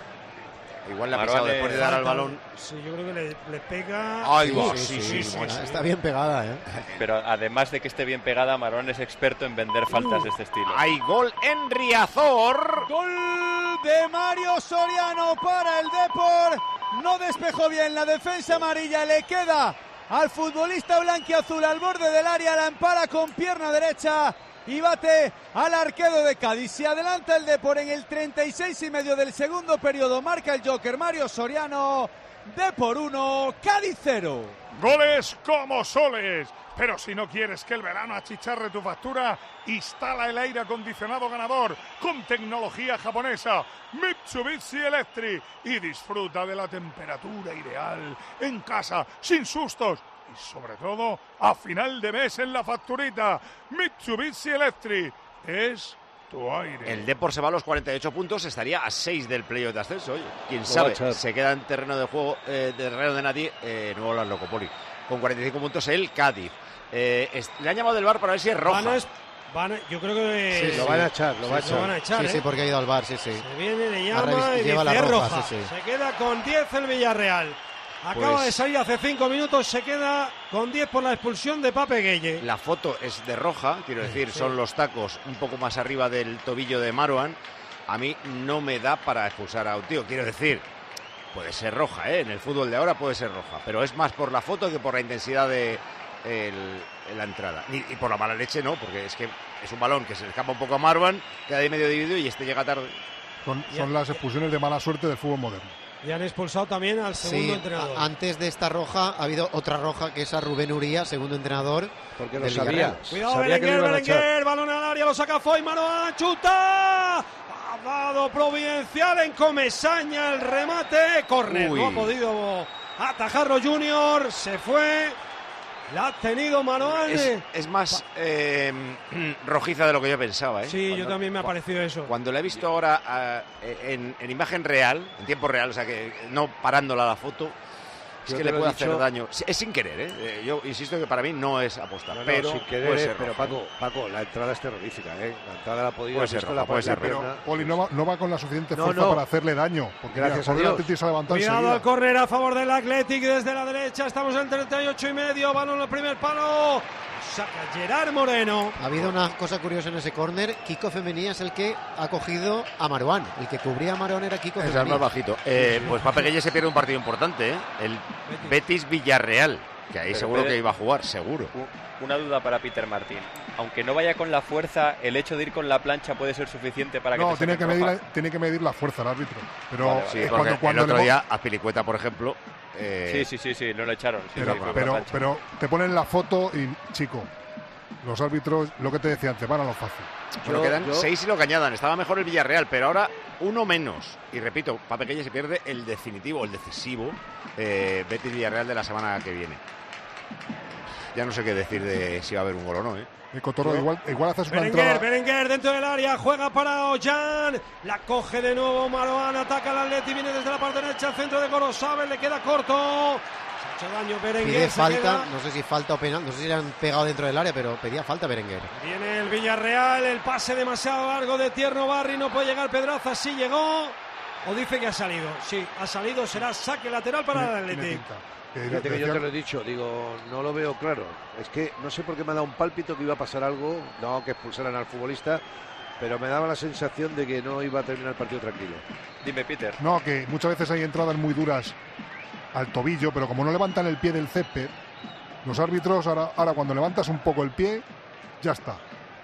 Speaker 6: Igual le ha
Speaker 9: Maroán
Speaker 6: pisado
Speaker 9: es-
Speaker 6: después de dar al balón.
Speaker 13: Sí, yo creo que le, le pega.
Speaker 6: Ay,
Speaker 10: Sí,
Speaker 6: va,
Speaker 10: sí,
Speaker 6: sí,
Speaker 10: sí,
Speaker 6: sí,
Speaker 10: sí,
Speaker 6: sí.
Speaker 10: está bien pegada, ¿eh?
Speaker 9: Pero además de que esté bien pegada, Marón es experto en vender faltas de este estilo.
Speaker 6: Hay gol en Riazor.
Speaker 14: Gol de Mario Soriano para el Depor. No despejó bien la defensa amarilla. Le queda al futbolista blanquiazul al borde del área. La empala con pierna derecha y bate al arquero de Cádiz. Se adelanta el Depor en el treinta y seis y medio del segundo periodo. Marca el Joker Mario Soriano. Depor uno, Cádiz cero.
Speaker 2: Goles como soles. Pero si no quieres que el verano achicharre tu factura, instala el aire acondicionado ganador con tecnología japonesa Mitsubishi Electric y disfruta de la temperatura ideal en casa, sin sustos y sobre todo a final de mes en la facturita. Mitsubishi Electric es tu aire.
Speaker 6: El Depor se va a los cuarenta y ocho puntos, estaría a seis del playoff de ascenso. Oye, quién
Speaker 8: Lo va a
Speaker 6: sabe,
Speaker 8: echar.
Speaker 6: se queda en terreno de juego, eh, de terreno de nadie, eh, nuevo las Locopoli. Con cuarenta y cinco puntos el Cádiz. Eh, es- le han llamado del V A R para ver si es roja.
Speaker 13: Van a es- van a- yo creo que
Speaker 10: Sí,
Speaker 8: Lo van a echar, lo va a
Speaker 13: lo
Speaker 8: echar.
Speaker 13: van a echar.
Speaker 10: Sí,
Speaker 13: ¿eh?
Speaker 10: sí, porque ha ido al bar, sí, sí.
Speaker 13: Se viene, le
Speaker 10: Ha
Speaker 13: llama
Speaker 10: revis-
Speaker 13: y
Speaker 10: lleva
Speaker 13: dice,
Speaker 10: la
Speaker 13: es
Speaker 10: roja,
Speaker 13: roja.
Speaker 10: sí, sí.
Speaker 13: Se queda con diez el Villarreal. Acaba
Speaker 6: Pues-
Speaker 13: de salir hace cinco minutos, se queda con diez por la expulsión de Pape Gueye.
Speaker 6: La foto es de roja, quiero decir,
Speaker 13: sí.
Speaker 6: son los tacos un poco más arriba del tobillo de Marouane. A mí no me da para expulsar a un tío, quiero decir, puede ser roja, ¿eh? En el fútbol de ahora puede ser roja, pero es más por la foto que por la intensidad de el- la entrada. Y, y por la mala leche no, porque es que es un balón que se le escapa un poco a Marouane, queda ahí medio dividido y este llega tarde.
Speaker 15: Son, son las expulsiones de mala suerte del fútbol moderno.
Speaker 13: Y han expulsado también al segundo
Speaker 10: Sí,
Speaker 13: entrenador.
Speaker 10: a- antes de esta roja ha habido otra roja que es a Rubén Uría, segundo entrenador.
Speaker 8: Porque lo
Speaker 10: del
Speaker 8: sabía.
Speaker 10: Villarreal.
Speaker 13: Cuidado,
Speaker 8: Sabía que lo
Speaker 13: Berenguer,
Speaker 8: iban a echar.
Speaker 13: Berenguer, balón al área, lo saca Foy, Maroán, chuta. Ha dado providencial en Comesaña el remate, córner.
Speaker 6: Uy.
Speaker 13: No ha podido atajarlo Junior, se fue. La ha tenido Maroán.
Speaker 6: Es, es más eh, rojiza de lo que yo pensaba, ¿eh?
Speaker 13: Sí, yo
Speaker 6: Cuando-
Speaker 13: también me ha parecido eso.
Speaker 6: Cuando la he visto ahora ah, en, en imagen real, en tiempo real, o sea que no parándola la foto, es
Speaker 8: Yo
Speaker 6: que
Speaker 8: te
Speaker 6: le
Speaker 8: lo he
Speaker 6: puede
Speaker 8: dicho-
Speaker 6: hacer daño. Sí, es sin querer, ¿eh? Eh, Yo insisto que para mí no es aposta,
Speaker 8: No, no,
Speaker 6: pero
Speaker 8: sin querer,
Speaker 6: puede
Speaker 8: eh,
Speaker 6: ser
Speaker 8: pero
Speaker 6: roja.
Speaker 8: Paco, Paco, la entrada es terrorífica, ¿eh? La entrada la ha podido
Speaker 6: Puede ser
Speaker 8: visto
Speaker 6: roja,
Speaker 8: la
Speaker 6: puede
Speaker 8: parte
Speaker 6: ser
Speaker 8: de
Speaker 15: Pero
Speaker 8: pierna.
Speaker 15: Poli no va, no va con la suficiente
Speaker 8: No,
Speaker 15: fuerza
Speaker 8: no.
Speaker 15: para hacerle daño. Porque mira,
Speaker 8: Gracias a
Speaker 15: por el
Speaker 8: Dios.
Speaker 15: Atleti se ha levantado
Speaker 13: Cuidado
Speaker 15: enseguida.
Speaker 13: al córner a favor del Athletic desde la derecha. Estamos en treinta y ocho y medio. Balón al primer palo. Saca Gerard Moreno.
Speaker 10: Ha habido una cosa curiosa en ese córner. Kiko Femenía es el que ha cogido a Marouane. El que cubría a Marouane era Kiko
Speaker 6: Es el
Speaker 10: Femenía.
Speaker 6: más bajito. Eh, pues Pape Gueye se pierde un partido importante, ¿eh? El Betis-Villarreal, que ahí
Speaker 9: Pero
Speaker 6: seguro
Speaker 9: Pérez-
Speaker 6: que iba a jugar, seguro.
Speaker 9: Una duda para Peter Martín. Aunque no vaya con la fuerza, ¿el hecho de ir con la plancha puede ser suficiente para que
Speaker 15: No,
Speaker 9: te
Speaker 15: tiene
Speaker 9: saquen
Speaker 15: que, medir,
Speaker 9: roja?
Speaker 15: tiene que medir la fuerza el árbitro. Pero
Speaker 9: Vale, vale.
Speaker 6: Sí,
Speaker 15: eh,
Speaker 6: porque
Speaker 15: cuando, cuando
Speaker 6: el otro
Speaker 15: le-
Speaker 6: día a Pilicueta, por ejemplo... eh,
Speaker 9: Sí, sí, sí, sí, no lo echaron. Sí,
Speaker 15: pero,
Speaker 9: sí, fue con la
Speaker 15: pero,
Speaker 9: plancha.
Speaker 15: pero te ponen la foto y, chico, los árbitros, lo que te decía antes, van a lo fácil.
Speaker 6: Bueno,
Speaker 8: Yo-
Speaker 6: quedan
Speaker 8: yo-
Speaker 6: seis y lo que añadan. Estaba mejor el Villarreal, pero ahora uno menos. Y repito, para Pequeña se pierde el definitivo, el decisivo eh, Betis-Villarreal de la semana que viene. Ya no sé qué decir de si va a haber un gol o no, ¿eh?
Speaker 15: El Cotorro,
Speaker 6: Yo-
Speaker 15: igual, igual haces una
Speaker 13: Berenguer,
Speaker 15: entrada...
Speaker 13: Berenguer dentro del área, juega para Ollán, la coge de nuevo Maroán, ataca al Atleti, viene desde la parte derecha, al centro de Gorosabel, le queda corto, se ha hecho daño Berenguer,
Speaker 10: Pide
Speaker 13: se
Speaker 10: falta,
Speaker 13: queda.
Speaker 10: no sé si falta o penal, no sé si le han pegado dentro del área, pero pedía falta Berenguer.
Speaker 13: Viene el Villarreal, el pase demasiado largo de Tierno Barri, no puede llegar Pedraza, sí llegó, o dice que ha salido, sí, ha salido, será saque lateral para el
Speaker 15: Tiene- tiene
Speaker 13: Atleti.
Speaker 15: pinta. Que
Speaker 8: Fíjate que yo
Speaker 15: decía-
Speaker 8: te lo he dicho, digo, no lo veo claro. Es que no sé por qué me ha dado un pálpito que iba a pasar algo, no que expulsaran al futbolista, pero me daba la sensación de que no iba a terminar el partido tranquilo.
Speaker 9: Dime, Peter.
Speaker 15: No, que muchas veces hay entradas muy duras al tobillo, pero como no levantan el pie del césped, los árbitros ahora, ahora cuando levantas un poco el pie, ya está.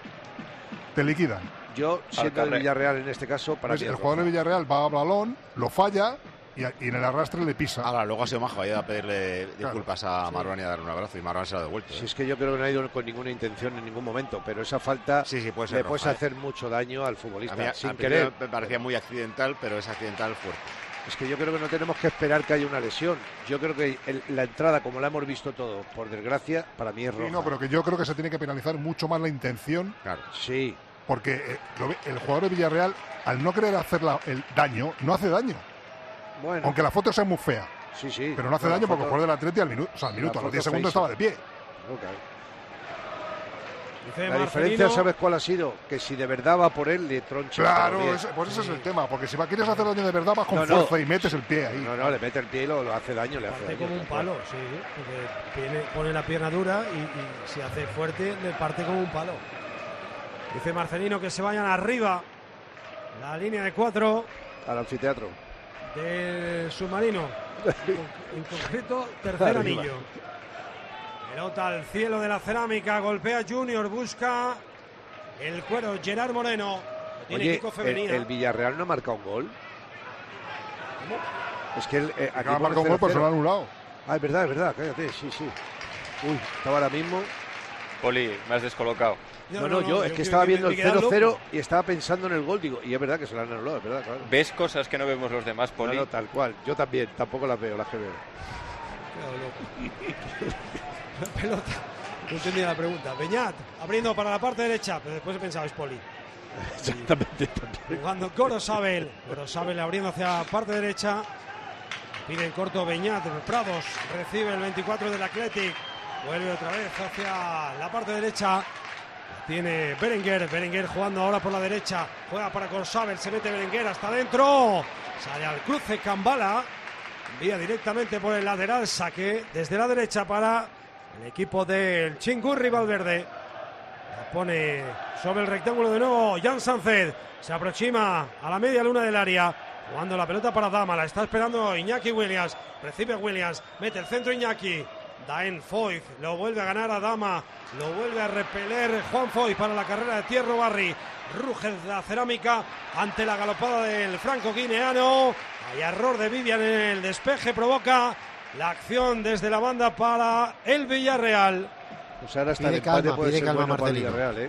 Speaker 15: Te liquidan.
Speaker 8: Yo, siendo el
Speaker 9: carrer.
Speaker 8: Villarreal en este caso, para
Speaker 15: Pues
Speaker 8: mí
Speaker 15: el
Speaker 8: es
Speaker 15: jugador de
Speaker 8: roja.
Speaker 15: Villarreal va a balón, lo falla y, a- y en el arrastre le pisa.
Speaker 6: Ahora, luego ha sido majo, ha ido a pedirle disculpas a Marwan y a darle un abrazo, y Marwan se lo ha devuelto.
Speaker 8: Si
Speaker 6: ¿eh?
Speaker 8: es que yo creo que no ha ido con ninguna intención en ningún momento, pero esa falta
Speaker 6: Sí, sí, puede ser
Speaker 8: le puedes
Speaker 6: roja, ¿eh?
Speaker 8: hacer mucho daño al
Speaker 6: A
Speaker 8: futbolista,
Speaker 6: mí,
Speaker 8: sin
Speaker 6: al
Speaker 8: querer.
Speaker 6: principio me parecía muy accidental, pero es accidental fuerte.
Speaker 8: Es que yo creo que no tenemos que esperar que haya una lesión. Yo creo que el- la entrada, como la hemos visto todo, por desgracia, para mí es roja.
Speaker 15: Sí, no, pero que yo creo que se tiene que penalizar mucho más la intención.
Speaker 6: Claro.
Speaker 8: Sí.
Speaker 15: Porque eh, lo ve- el jugador de Villarreal, al no querer hacer la- el daño, no hace daño.
Speaker 8: Bueno.
Speaker 15: Aunque la foto sea muy fea.
Speaker 8: Sí, sí.
Speaker 15: Pero no hace
Speaker 8: la
Speaker 15: daño porque el
Speaker 8: foto-
Speaker 15: jugador del Atleti al minuto, o sea, al
Speaker 8: la
Speaker 15: minuto, a los
Speaker 8: foto
Speaker 15: diez segundos
Speaker 8: feísima.
Speaker 15: estaba de pie.
Speaker 8: Ok.
Speaker 13: Dice
Speaker 8: La
Speaker 13: Marcelino,
Speaker 8: diferencia, ¿sabes cuál ha sido? Que si de verdad va por él, le troncha.
Speaker 15: Claro,
Speaker 8: pero bien.
Speaker 15: ese- pues ese es el tema. Porque si va, quieres hacer daño de verdad, vas con
Speaker 8: No, no.
Speaker 15: fuerza y metes el pie ahí.
Speaker 8: No, no, le mete el pie y lo, lo hace daño, le hace
Speaker 13: parte
Speaker 8: daño.
Speaker 13: como un
Speaker 8: tal cual.
Speaker 13: palo, sí, porque tiene- pone la pierna dura y, y si hace fuerte le parte como un palo. Dice Marcelino que se vayan arriba, la línea de cuatro
Speaker 8: Al anfiteatro.
Speaker 13: del submarino, en, con- en concreto tercer
Speaker 8: Arriba.
Speaker 13: anillo. Pelota al cielo de la cerámica, golpea Junior, busca el cuero, Gerard Moreno, lo tiene
Speaker 8: Oye,
Speaker 13: Kiko
Speaker 8: el,
Speaker 13: Femenía.
Speaker 8: el Villarreal no ha marcado un gol. Es que el, eh, aquí
Speaker 15: Acaba de
Speaker 8: pone
Speaker 15: marcar un gol, pues se lo
Speaker 8: cero cero.
Speaker 15: han anulado.
Speaker 8: Ah, es verdad, es verdad, cállate, sí, sí. Uy, estaba ahora mismo.
Speaker 9: Poli, me has descolocado.
Speaker 8: No, no, yo es que
Speaker 13: yo-
Speaker 8: estaba
Speaker 13: yo-
Speaker 8: viendo
Speaker 13: me
Speaker 8: el
Speaker 13: he quedado
Speaker 8: cero cero
Speaker 13: loco.
Speaker 8: y estaba pensando en el gol, digo, y es verdad que se lo han anulado, es verdad, claro.
Speaker 9: ¿Ves cosas que no vemos los demás,
Speaker 8: No,
Speaker 9: Poli?
Speaker 8: no, tal cual. Yo también, tampoco las veo, las que veo.
Speaker 13: Me he quedado loco. La pelota, no entendía la pregunta. Beñat, abriendo para la parte derecha, pero después he pensado, es Poli.
Speaker 8: Exactamente, también.
Speaker 13: Jugando Gorosabel. Gorosabel abriendo hacia la parte derecha. Pide en corto Beñat. Prados recibe el veinticuatro del Athletic. Vuelve otra vez hacia la parte derecha. Tiene Berenguer. Berenguer jugando ahora por la derecha. Juega para Gorosabel. Se mete Berenguer hasta adentro. Sale al cruce Cambala. Envía directamente por el lateral. Saque desde la derecha para el equipo del Chingurri Valverde. La pone sobre el rectángulo de nuevo Jan Sánchez. Se aproxima a la media luna del área. Jugando la pelota para Dama. La está esperando Iñaki Williams. Recibe Williams. Mete el centro Iñaki. Da en Foyt. Lo vuelve a ganar a Dama. Lo vuelve a repeler Juan Foyt para la carrera de Tierno Barri. Ruge la cerámica ante la galopada del franco-guineano. Hay error de Vivian en el despeje. Provoca la acción desde la banda para el Villarreal.
Speaker 8: Pues ahora hasta
Speaker 10: Pide
Speaker 8: el empate
Speaker 10: calma,
Speaker 8: puede
Speaker 10: pide
Speaker 8: ser
Speaker 10: calma,
Speaker 8: bueno para el
Speaker 10: Marcelino.
Speaker 8: Villarreal, ¿eh?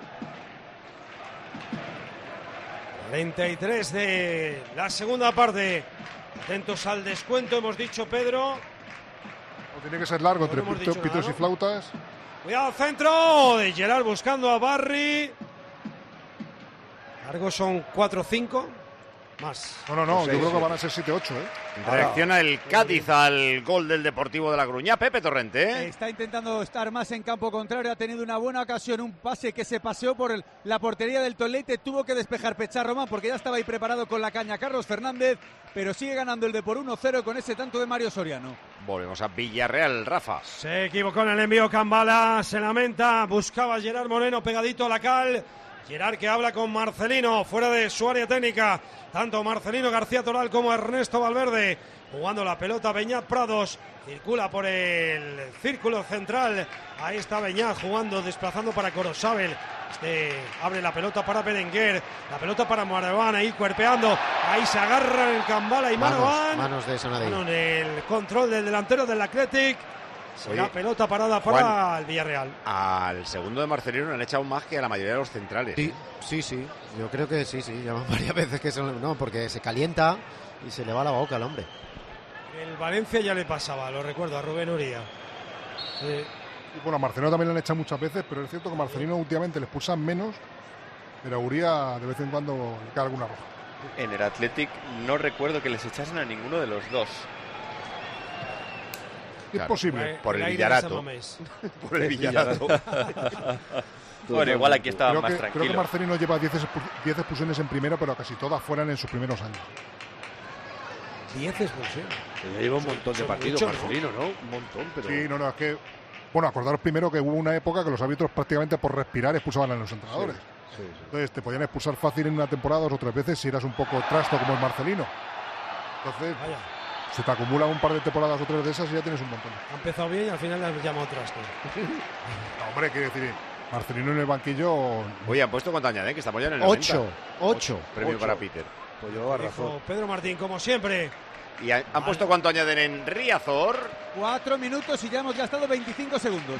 Speaker 13: cuarenta y tres de la segunda parte. Atentos al descuento, hemos dicho, Pedro.
Speaker 15: O tiene que ser largo
Speaker 13: No
Speaker 15: entre
Speaker 13: hemos
Speaker 15: pito-
Speaker 13: dicho
Speaker 15: pitos
Speaker 13: nada,
Speaker 15: y
Speaker 13: ¿no?
Speaker 15: flautas.
Speaker 13: Cuidado, centro de Gerard buscando a Barry. Largo son cuatro cinco. Más.
Speaker 15: No, no, no,
Speaker 8: Pues
Speaker 15: yo
Speaker 8: seis,
Speaker 15: creo que
Speaker 8: sí.
Speaker 15: van a ser siete ocho, ¿eh?
Speaker 6: Reacciona el Cádiz al gol del Deportivo de La Coruña. Pepe Torrente, ¿eh?
Speaker 14: Está intentando estar más en campo contrario, ha tenido una buena ocasión, un pase que se paseó por el- la portería del Tolete, tuvo que despejar Pechar Román porque ya estaba ahí preparado con la caña Carlos Fernández, pero sigue ganando el de por uno cero con ese tanto de Mario Soriano.
Speaker 6: Volvemos a Villarreal, Rafa.
Speaker 13: Se equivocó en el envío Cambala, se lamenta, buscaba a Gerard Moreno pegadito a la cal. Gerard que habla con Marcelino, fuera de su área técnica. Tanto Marcelino García Toral como Ernesto Valverde. Jugando la pelota Beñat Prados. Circula por el círculo central. Ahí está Beñat jugando, desplazando para Corosabel. Este abre la pelota para Berenguer. La pelota para Maraván, ahí cuerpeando. Ahí se agarra en el Cambala y Maraván.
Speaker 10: Manos, manos de Sonadí.
Speaker 13: Bueno, en el control del delantero del Athletic. Será
Speaker 6: Oye,
Speaker 13: pelota parada para
Speaker 6: Juan,
Speaker 13: el Villarreal.
Speaker 6: Al segundo de Marcelino le han echado más que a la mayoría de los centrales.
Speaker 10: Sí, sí, sí. Yo creo que sí, sí. Llaman varias veces que son, no, porque se calienta y se le va la boca al hombre.
Speaker 13: El Valencia ya le pasaba, lo recuerdo, a Rubén Uría. Sí.
Speaker 15: Y bueno, a Marcelino también le han echado muchas veces, pero es cierto que a Marcelino últimamente le expulsan menos, pero a Uría de vez en cuando le cae alguna roja.
Speaker 9: En el Athletic no recuerdo que les echasen a ninguno de los dos.
Speaker 15: Es
Speaker 6: Claro,
Speaker 15: posible.
Speaker 6: por el
Speaker 13: El aire
Speaker 6: Villarato.
Speaker 13: de San Mamés.
Speaker 6: Por el Villarato.
Speaker 9: Bueno, igual aquí estaba
Speaker 15: Creo
Speaker 9: más
Speaker 15: que, creo que
Speaker 9: tranquilo.
Speaker 15: Marcelino lleva diez expulsiones en primera, pero casi todas fueran en sus primeros años.
Speaker 13: diez expulsiones.
Speaker 8: Ya lleva un montón de
Speaker 13: Son
Speaker 8: partidos,
Speaker 13: muchos, ¿no?
Speaker 8: Marcelino, ¿no? Un montón, pero...
Speaker 15: Sí, no, no, es que... Bueno, acordaros primero que hubo una época que los árbitros prácticamente por respirar expulsaban a los entrenadores.
Speaker 8: Sí, sí, sí.
Speaker 15: Entonces te podían expulsar fácil en una temporada dos o tres veces si eras un poco trasto como el Marcelino. Entonces
Speaker 13: Vaya,
Speaker 15: se te acumula un par de temporadas o tres de esas y ya tienes un montón.
Speaker 13: ha empezado bien y al final le has llamado trasto.
Speaker 15: No, hombre, quiere decir, Marcelino en el banquillo...
Speaker 6: Oye, ¿han puesto cuánto añade? Que estamos ya en el noventa.
Speaker 10: Ocho, ocho.
Speaker 6: Premio
Speaker 8: Ocho.
Speaker 6: para Peter.
Speaker 8: Pues llevaba
Speaker 13: Dijo
Speaker 8: razón.
Speaker 13: Pedro Martín, como siempre.
Speaker 6: ¿Y han, han puesto cuánto añaden en Riazor?
Speaker 14: Cuatro minutos y ya hemos gastado veinticinco segundos.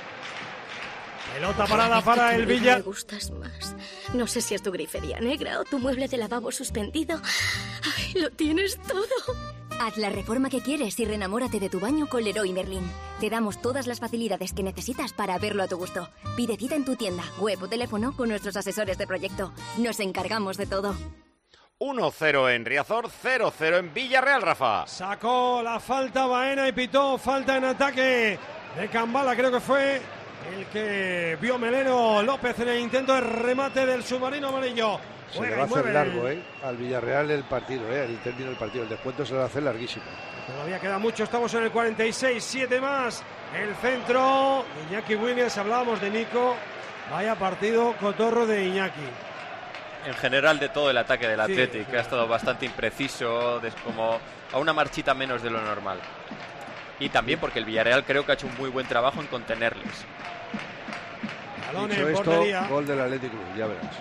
Speaker 13: Pelota parada para el
Speaker 17: Me
Speaker 13: Villa.
Speaker 17: gustas más. No sé si es tu grifería negra o tu mueble de lavabo suspendido. Ay, lo tienes todo.
Speaker 18: Haz la reforma que quieres y reenamórate de tu baño con Leroy Merlin. Te damos todas las facilidades que necesitas para verlo a tu gusto. Pide cita en tu tienda, web o teléfono con nuestros asesores de proyecto. Nos encargamos de todo.
Speaker 6: uno cero en Riazor, cero cero en Villarreal, Rafa.
Speaker 13: Sacó la falta Baena y pitó falta en ataque de Cambala, creo que fue el que vio Meleno López en el intento de remate del submarino amarillo.
Speaker 8: Se
Speaker 13: Juega
Speaker 8: le va a
Speaker 13: y mueve
Speaker 8: hacer largo,
Speaker 13: el-
Speaker 8: ¿eh? Al Villarreal el partido, ¿eh? El término del partido. El descuento se le va a hacer larguísimo.
Speaker 13: Todavía queda mucho, estamos en el cuarenta y seis, siete más. El centro de Iñaki Williams, hablábamos de Nico. Vaya partido cotorro de Iñaki.
Speaker 9: En general de todo el ataque del
Speaker 13: Sí,
Speaker 9: Athletic,
Speaker 13: sí.
Speaker 9: que ha estado bastante impreciso, des- como a una marchita menos de lo normal. Y también porque el Villarreal creo que ha hecho un muy buen trabajo en contenerles.
Speaker 13: Balón
Speaker 8: Dicho
Speaker 13: en
Speaker 8: esto,
Speaker 13: portería.
Speaker 8: gol del Atlético, ya verás.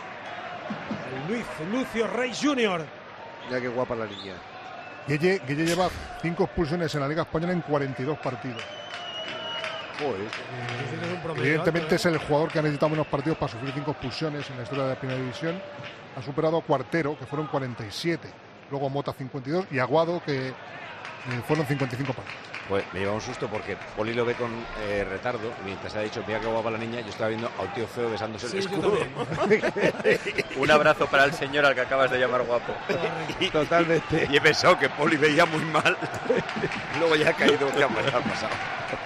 Speaker 13: El Luis Lucio Rey junior
Speaker 8: Ya que guapa la niña.
Speaker 15: Guille, Guille lleva cinco expulsiones en la Liga Española en cuarenta y dos partidos. Evidentemente es el jugador que ha necesitado menos partidos para sufrir cinco expulsiones en la historia de la Primera División. Ha superado a Cuartero, que fueron cuarenta y siete. Luego Mota cincuenta y dos y Aguado, que eh, fueron cincuenta y cinco partidos.
Speaker 6: Pues me lleva un susto porque Poli lo ve con eh, retardo y mientras ha dicho mira qué guapa la niña, yo estaba viendo a un tío feo besándose
Speaker 13: Sí,
Speaker 6: el
Speaker 13: yo
Speaker 6: escudo.
Speaker 9: Un abrazo para el señor al que acabas de llamar guapo.
Speaker 6: Y-
Speaker 8: Totalmente.
Speaker 6: Y he pensado que Poli veía muy mal. Luego ya ha caído. ¿Qué ha pasado?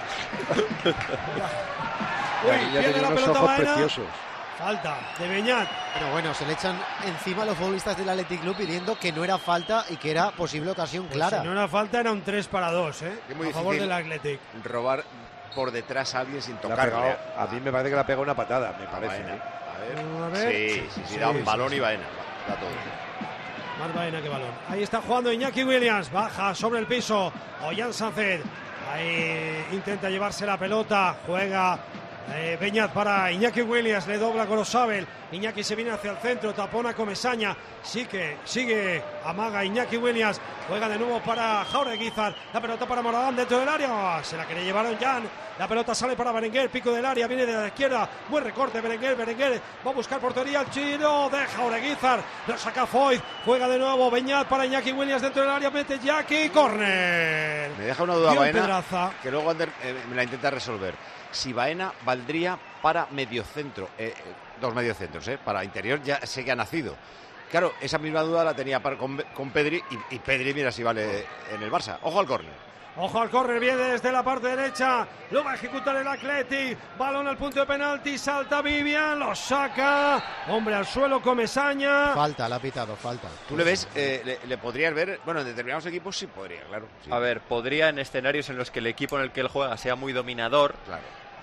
Speaker 13: Uy,
Speaker 8: La niña
Speaker 13: pierde
Speaker 8: tenía
Speaker 13: la
Speaker 8: unos
Speaker 13: pelota
Speaker 8: ojos
Speaker 13: Baena.
Speaker 8: preciosos.
Speaker 13: Falta de Beñat.
Speaker 10: Pero bueno, se le echan encima a los futbolistas del Athletic Club pidiendo que no era falta y que era posible ocasión
Speaker 13: Pues
Speaker 10: clara.
Speaker 13: si no era falta, era un tres para dos, ¿eh?
Speaker 6: Es muy
Speaker 13: A favor
Speaker 6: difícil
Speaker 13: del Athletic.
Speaker 6: robar por detrás a alguien sin
Speaker 8: Le ha
Speaker 6: tocarle.
Speaker 8: pegado- a mí me parece que le ha pegado una patada, me
Speaker 6: A
Speaker 8: parece.
Speaker 6: Baena.
Speaker 8: ¿eh?
Speaker 6: A ver.
Speaker 13: A ver.
Speaker 6: Sí, sí, sí,
Speaker 13: Sí,
Speaker 6: da un
Speaker 13: sí,
Speaker 6: balón
Speaker 13: sí.
Speaker 6: y Baena. Va, da todo.
Speaker 13: Más Baena que balón. Ahí está jugando Iñaki Williams. Baja sobre el piso. Ollán Sánchez. Ahí intenta llevarse la pelota. Juega eh, Beñat para Iñaki Williams. Le dobla Gorosabel. Iñaki se viene hacia el centro. Tapona Comesaña. Sigue, sigue. Amaga Iñaki Williams. Juega de nuevo para Jaureguizar. La pelota para Moradán dentro del área. Se la quiere llevar Jan. La pelota sale para Berenguer. Pico del área. Viene de la izquierda. Buen recorte Berenguer. Berenguer va a buscar portería. El chino de Jaureguizar. Lo saca Foyt. Juega de nuevo Beñat para Iñaki Williams dentro del área. Mete Jackie. Córner.
Speaker 6: Me deja una duda
Speaker 13: Dio
Speaker 6: Baena
Speaker 13: Pedraza.
Speaker 6: que luego Ander eh, me la intenta resolver. Si Baena valdría para mediocentro, eh, eh, dos mediocentros, eh, para interior ya sé que ha nacido. Claro, esa misma duda la tenía para, con, con Pedri y, y Pedri mira si vale en el Barça. Ojo al córner.
Speaker 13: Ojo al córner, viene desde la parte derecha. Lo va a ejecutar el Athletic. Balón al punto de penalti. Salta Vivian. Lo saca. Hombre al suelo, Comesaña.
Speaker 10: Falta, le ha pitado, falta.
Speaker 6: ¿Tú le ves? Eh, le, le podrías ver? Bueno, en determinados equipos sí podría, claro. sí.
Speaker 9: A ver, podría en escenarios en los que el equipo en el que él juega sea muy dominador,
Speaker 6: Claro.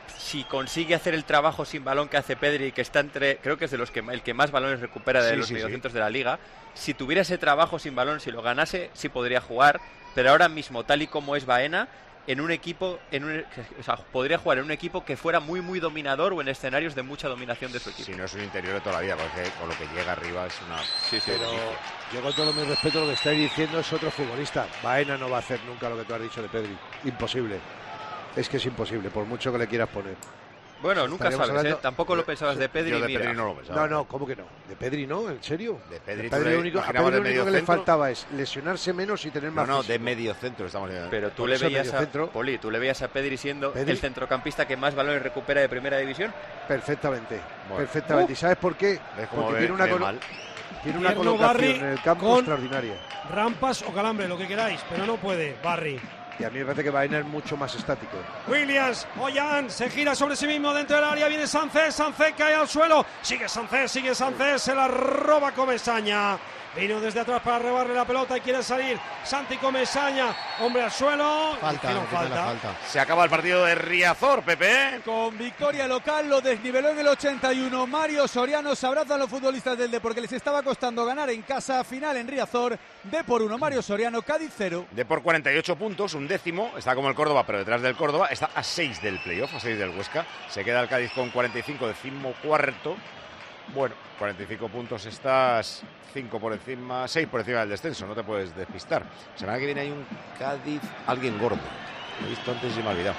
Speaker 9: si consigue hacer el trabajo sin balón que hace Pedri, que está entre, creo que es de los que el que más balones recupera de
Speaker 6: Sí,
Speaker 9: los
Speaker 6: sí,
Speaker 9: mediocentros
Speaker 6: sí.
Speaker 9: de la liga, si tuviera ese trabajo sin balón, si lo ganase, sí podría jugar, pero ahora mismo, tal y como es Baena, en un equipo, en un, o sea, podría jugar en un equipo que fuera muy muy dominador o en escenarios de mucha dominación de su equipo.
Speaker 6: Si no es un interior de toda la vida, porque con lo que llega arriba es una...
Speaker 9: Sí, sí,
Speaker 8: Pero yo con todo mi respeto lo que estáis diciendo es otro futbolista. Baena no va a hacer nunca lo que tú has dicho de Pedri. Imposible. Es que es imposible, por mucho que le quieras poner.
Speaker 9: Bueno, nunca
Speaker 8: Estaríamos
Speaker 9: sabes, ¿eh?
Speaker 8: hablando-
Speaker 9: Tampoco lo pensabas de Pedri.
Speaker 6: Yo de
Speaker 9: mira.
Speaker 6: Pedri no lo pensaba.
Speaker 8: No, no, ¿cómo que no? ¿De Pedri no? ¿En serio?
Speaker 6: De Pedri,
Speaker 8: De
Speaker 6: tú
Speaker 8: Pedri
Speaker 6: le
Speaker 8: lo único, a
Speaker 6: imaginabas
Speaker 8: Pedri lo
Speaker 6: de
Speaker 8: único que
Speaker 6: medio
Speaker 8: le
Speaker 6: centro.
Speaker 8: faltaba es lesionarse menos y tener
Speaker 6: No,
Speaker 8: más
Speaker 6: no,
Speaker 8: físico.
Speaker 6: de medio centro estamos diciendo.
Speaker 9: Pero tú
Speaker 8: Por
Speaker 9: le
Speaker 8: eso
Speaker 9: veías a
Speaker 8: mediocentro.
Speaker 9: Poli, tú le veías a Pedri siendo
Speaker 8: Pedri.
Speaker 9: el centrocampista que más balones recupera de primera división.
Speaker 8: Perfectamente,
Speaker 6: Bueno.
Speaker 8: perfectamente. ¿Y sabes por qué?
Speaker 6: ¿Ves cómo
Speaker 8: Porque
Speaker 6: ve-
Speaker 8: tiene una,
Speaker 6: ve
Speaker 8: colo-
Speaker 6: mal?
Speaker 8: tiene una
Speaker 13: Tierno
Speaker 8: colocación
Speaker 13: Barry
Speaker 8: en el campo
Speaker 13: con-
Speaker 8: extraordinaria.
Speaker 13: Rampas o calambre, lo que queráis, pero no puede, Barry.
Speaker 8: Y a mí me parece que Baena es mucho más estático.
Speaker 13: Williams, Ollán, se gira sobre sí mismo dentro del área, viene Sánchez, Sánchez cae al suelo, sigue Sánchez, sigue Sánchez, se la roba Comesaña. Vino desde atrás para robarle la pelota y quiere salir Santi Comesaña, hombre al suelo.
Speaker 10: Falta,
Speaker 13: Hicieron
Speaker 10: no tiene la falta.
Speaker 6: Se acaba el partido de Riazor, Pepe.
Speaker 14: Con victoria local, lo desniveló en el ochenta y uno. Mario Soriano, se abrazan los futbolistas del Depor, que les estaba costando ganar en casa. Final en Riazor, Depor uno, Mario Soriano, Cádiz cero.
Speaker 6: De por cuarenta y ocho puntos, un décimo. Está como el Córdoba, pero detrás del Córdoba. Está a seis del playoff, a seis del Huesca. Se queda el Cádiz con cuarenta y cinco, décimo cuarto. Bueno, cuarenta y cinco puntos estás cinco por encima, seis por encima del descenso, no te puedes despistar. Semana que viene hay un Cádiz, alguien gordo. Lo he visto antes y se me ha olvidado.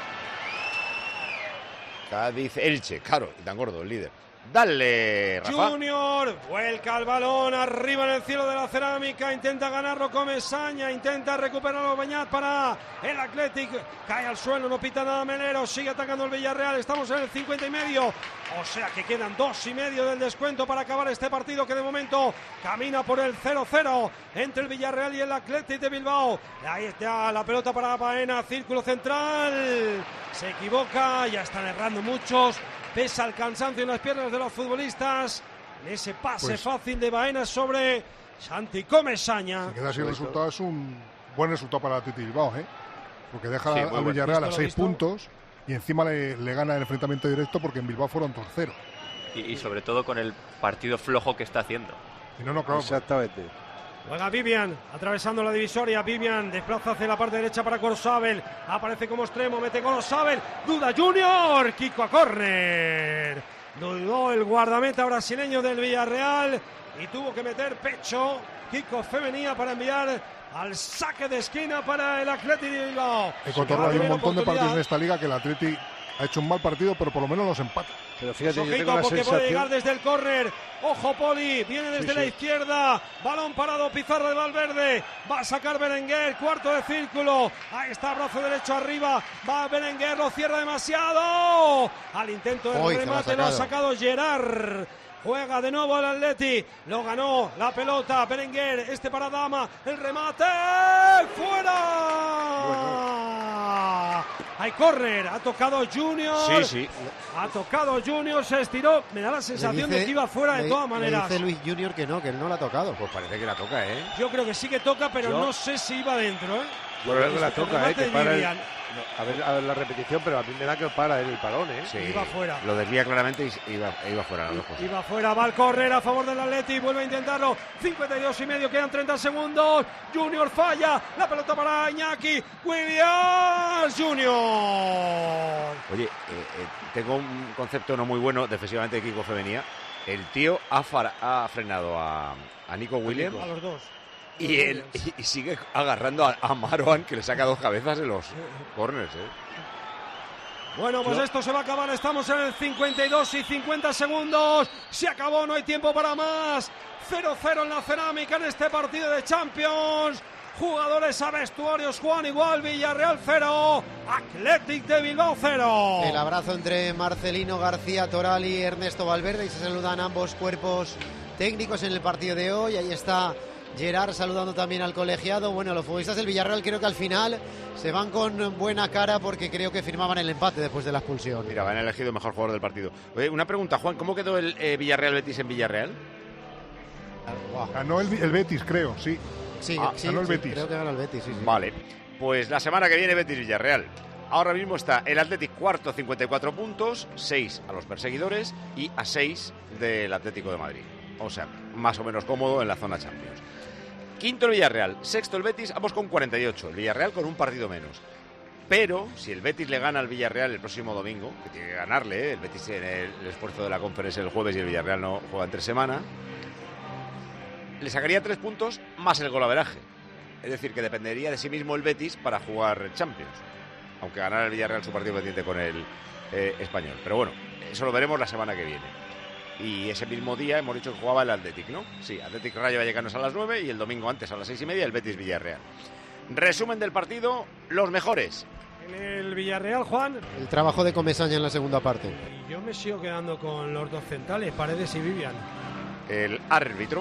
Speaker 6: Cádiz Elche, claro, y tan gordo el líder. Dale, Rafa.
Speaker 13: Junior, vuelca el balón arriba en el cielo de la cerámica, intenta ganarlo Comesaña, intenta recuperarlo Beñat para el Athletic, cae al suelo, no pita nada Melero, sigue atacando el Villarreal, estamos en el cincuenta y medio, o sea que quedan dos y medio del descuento para acabar este partido que de momento camina por el cero cero entre el Villarreal y el Athletic de Bilbao. Ahí está la pelota para Baena, círculo central, se equivoca, ya están errando muchos. Pesa el cansancio en las piernas de los futbolistas. En ese pase
Speaker 15: Pues-
Speaker 13: fácil de Baena sobre Santi Comesaña.
Speaker 15: Si queda así el resultado, es un buen resultado para el Athletic Bilbao, ¿eh? Porque deja
Speaker 9: Sí,
Speaker 15: al
Speaker 9: muy bueno.
Speaker 15: Villarreal a
Speaker 13: ¿Visto lo
Speaker 15: seis
Speaker 13: visto?
Speaker 15: puntos y encima le, le gana el enfrentamiento directo porque en Bilbao fueron tercero.
Speaker 9: Y, y sobre todo con el partido flojo que está haciendo.
Speaker 15: Y no, no, claro.
Speaker 8: Exactamente.
Speaker 13: Juega Vivian, atravesando la divisoria. Vivian desplaza hacia la parte derecha para Corsabel. Aparece como extremo, mete Corsabel. Duda Junior, Kiko a córner. Dudó el guardameta brasileño del Villarreal y tuvo que meter pecho. Kiko Femenía para enviar al saque de esquina para el Athletic de Bilbao.
Speaker 15: He contado
Speaker 13: La
Speaker 15: hay un
Speaker 13: primera
Speaker 15: montón de partidos en
Speaker 13: oportunidad.
Speaker 15: esta liga que el Athletic ha hecho un mal partido, pero por lo menos los empata.
Speaker 8: Pero fíjate, yo
Speaker 13: Ojito
Speaker 8: tengo la
Speaker 13: porque puede llegar
Speaker 8: sensación...
Speaker 13: desde el córner. Ojo Poli, viene desde
Speaker 8: Sí,
Speaker 13: la
Speaker 8: sí.
Speaker 13: izquierda. Balón parado, pizarra de Valverde. Va a sacar Berenguer, cuarto de círculo. Ahí está, brazo derecho arriba. Va Berenguer, lo cierra demasiado. Al intento de
Speaker 10: Uy, se lo ha
Speaker 13: remate lo ha
Speaker 10: sacado.
Speaker 13: sacado Gerard. Juega de nuevo el Atleti, lo ganó la pelota, Berenguer, este para Dama, el remate, ¡fuera! Hay córner, ha tocado Junior.
Speaker 6: Sí, sí.
Speaker 13: Ha tocado Junior, se estiró, me da la sensación
Speaker 10: Le
Speaker 13: de que iba fuera de
Speaker 10: le-
Speaker 13: todas
Speaker 10: le
Speaker 13: maneras.
Speaker 10: dice Luis Junior que no, que él no la ha tocado.
Speaker 6: Pues parece que la toca, ¿eh?
Speaker 13: Yo creo que sí que toca, pero
Speaker 8: Yo-
Speaker 13: no sé si iba dentro, ¿eh?
Speaker 8: Yo creo que la
Speaker 13: Este
Speaker 8: toca, ¿eh?
Speaker 13: remate
Speaker 8: Que
Speaker 13: de
Speaker 8: para el-
Speaker 13: Vivian.
Speaker 8: no, a, ver, a ver la repetición, pero a mí me da que para él el balón, ¿eh?
Speaker 6: Sí.
Speaker 13: Iba fuera.
Speaker 6: Lo desvía claramente y iba, iba fuera. Las dos cosas.
Speaker 13: Iba fuera, va al córner a favor del Atleti, vuelve a intentarlo, cincuenta y dos y medio, quedan treinta segundos, Junior falla, la pelota para Iñaki, Williams Junior.
Speaker 6: Oye, eh, eh, tengo un concepto no muy bueno defensivamente de Kiko Femenía. El tío ha, fara- ha frenado a, a Nico Williams
Speaker 13: A los dos.
Speaker 6: y, él, y, y sigue agarrando a, a Marouane, que le saca dos cabezas en los corners, ¿eh?
Speaker 13: Bueno, pues
Speaker 6: Yo-
Speaker 13: esto se va a acabar, estamos en el cincuenta y dos y cincuenta segundos, se acabó, no hay tiempo para más, cero cero en la cerámica en este partido de Champions. Jugadores a vestuarios, Juan igual, Villarreal cero, Athletic de Bilbao cero.
Speaker 10: El abrazo entre Marcelino García Toral y Ernesto Valverde y se saludan ambos cuerpos técnicos en el partido de hoy. Ahí está Gerard saludando también al colegiado. Bueno, los futbolistas del Villarreal creo que al final se van con buena cara porque creo que firmaban el empate después de la expulsión.
Speaker 6: Mira, van elegido mejor jugador del partido. Oye, una pregunta, Juan, ¿cómo quedó el eh, Villarreal Betis en Villarreal?
Speaker 15: Ganó el, el Betis, creo, sí.
Speaker 10: Sí,
Speaker 15: Ah,
Speaker 10: sí,
Speaker 15: ganó el
Speaker 10: sí,
Speaker 15: Betis.
Speaker 10: creo que gana el Betis, sí, sí.
Speaker 6: Vale, pues la semana que viene Betis Villarreal. Ahora mismo está el Athletic cuarto, cincuenta y cuatro puntos, seis a los perseguidores y a seis del Atlético de Madrid. O sea, más o menos cómodo en la zona Champions. Quinto el Villarreal, sexto el Betis, ambos con cuarenta y ocho. El Villarreal con un partido menos. Pero si el Betis le gana al Villarreal el próximo domingo, que tiene que ganarle, ¿eh? El Betis tiene el, el esfuerzo de la Conference el jueves y el Villarreal no juega entre semana, le sacaría tres puntos más el golaveraje. Es decir, que dependería de sí mismo el Betis para jugar Champions, aunque ganara el Villarreal su partido pendiente con el eh, Español. Pero bueno, eso lo veremos la semana que viene. Y ese mismo día hemos dicho que jugaba el Athletic, ¿no? Sí, Athletic Rayo Vallecano a las nueve y el domingo antes a las seis y media el Betis Villarreal. Resumen del partido, los mejores.
Speaker 13: En el Villarreal, Juan.
Speaker 10: El trabajo de Comesaña en la segunda parte.
Speaker 13: Y yo me sigo quedando con los dos centrales, Paredes y Vivian.
Speaker 6: El árbitro.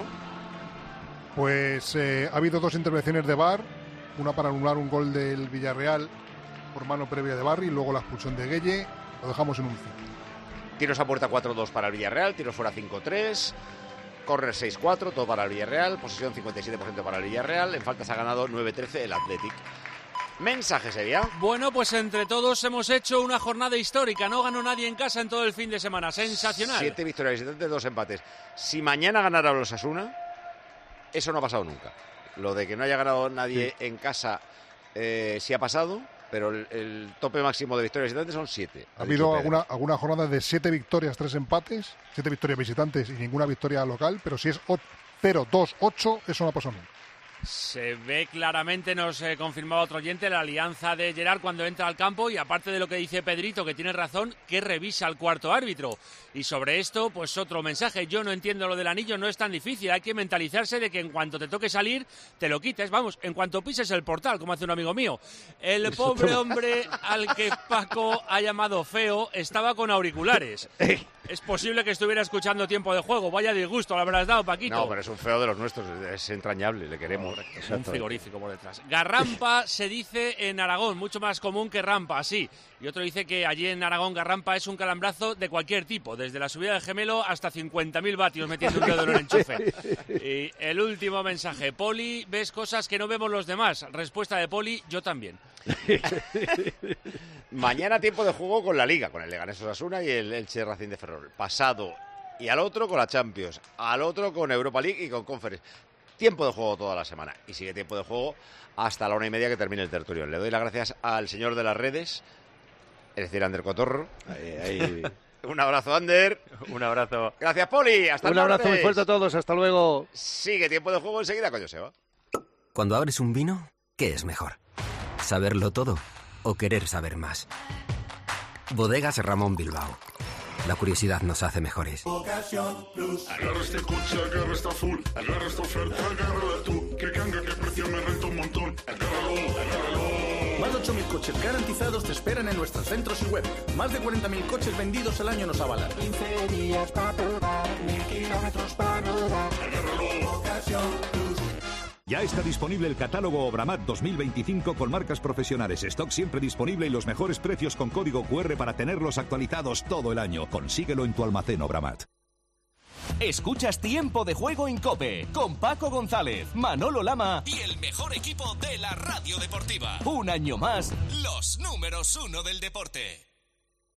Speaker 15: Pues eh, ha habido dos intervenciones de V A R, una para anular un gol del Villarreal por mano previa de Barry, y luego la expulsión de Gueye. Lo dejamos en un cinco.
Speaker 6: Tiros a puerta cuatro dos para el Villarreal, tiros fuera cinco tres, córner seis cuatro, todo para el Villarreal, posesión cincuenta y siete por ciento para el Villarreal, en faltas ha ganado nueve trece el Athletic. Mensaje sería.
Speaker 16: Bueno, pues entre todos hemos hecho una jornada histórica. No ganó nadie en casa en todo el fin de semana. Sensacional.
Speaker 6: Siete victorias visitantes, dos empates. Si mañana ganara los Osasuna, eso no ha pasado nunca. Lo de que no haya ganado nadie sí. en casa eh, sí ha pasado, pero el, el tope máximo de victorias visitantes son siete.
Speaker 15: Ha, ha habido alguna, alguna jornada de siete victorias, tres empates, siete victorias visitantes y ninguna victoria local, pero si es cero dos ocho, eso no ha pasado nunca.
Speaker 16: Se ve claramente, nos eh, confirmaba otro oyente, la alianza de Gerard cuando entra al campo, y aparte de lo que dice Pedrito, que tiene razón, que revisa al cuarto árbitro. Y sobre esto, pues otro mensaje. Yo no entiendo lo del anillo, no es tan difícil. Hay que mentalizarse de que en cuanto te toque salir, te lo quites. Vamos, en cuanto pises el portal, como hace un amigo mío. El pobre hombre al que Paco ha llamado feo estaba con auriculares. Es posible que estuviera escuchando Tiempo de Juego. Vaya disgusto, lo habrás dado, Paquito.
Speaker 6: No, pero es un feo de los nuestros, es entrañable, le queremos.
Speaker 16: Un frigorífico por detrás. Garrampa se dice en Aragón, mucho más común que rampa, sí. Y otro dice que allí en Aragón Garrampa es un calambrazo de cualquier tipo, desde la subida del Gemelo hasta cincuenta mil vatios metiendo un dedo en el enchufe. Y el último mensaje. Poli, ves cosas que no vemos los demás. Respuesta de Poli, yo también.
Speaker 6: Mañana tiempo de juego con la Liga, con el Leganés Osasuna y el Elche Racing de Ferrol. Pasado y al otro con la Champions, al otro con Europa League y con Conference. Tiempo de juego toda la semana. Y sigue tiempo de juego hasta la una y media que termine el tertulión. Le doy las gracias al señor de las redes, es decir, Ander Cotorro. Ahí, ahí. Un abrazo, Ander.
Speaker 9: Un abrazo.
Speaker 6: Gracias, Poli. Hasta
Speaker 8: Un abrazo muy fuerte a todos. Hasta luego.
Speaker 6: Sigue tiempo de juego enseguida con Joseba.
Speaker 19: Cuando abres un vino, ¿qué es mejor? ¿Saberlo todo o querer saber más? Bodegas Ramón Bilbao. La curiosidad nos hace mejores.
Speaker 20: Ocasión Plus. Agarra este coche, agarra esta full, agarra esta oferta, agárrala tú. Que canga, que precio me renta un montón. Agárralo, agárralo.
Speaker 21: Más de ocho mil coches garantizados te esperan en nuestros centros y web. Más de cuarenta mil coches vendidos al año nos avalan.
Speaker 20: quince días para probar, mil kilómetros para rodar. Agárralo, Ocasión Plus.
Speaker 22: Ya está disponible el catálogo Obramat dos mil veinticinco con marcas profesionales. Stock siempre disponible y los mejores precios con código cu erre para tenerlos actualizados todo el año. Consíguelo en tu almacén Obramat.
Speaker 3: Escuchas Tiempo de Juego en COPE con Paco González, Manolo Lama
Speaker 23: y el mejor equipo de la radio deportiva.
Speaker 3: Un año más,
Speaker 23: los números uno del deporte.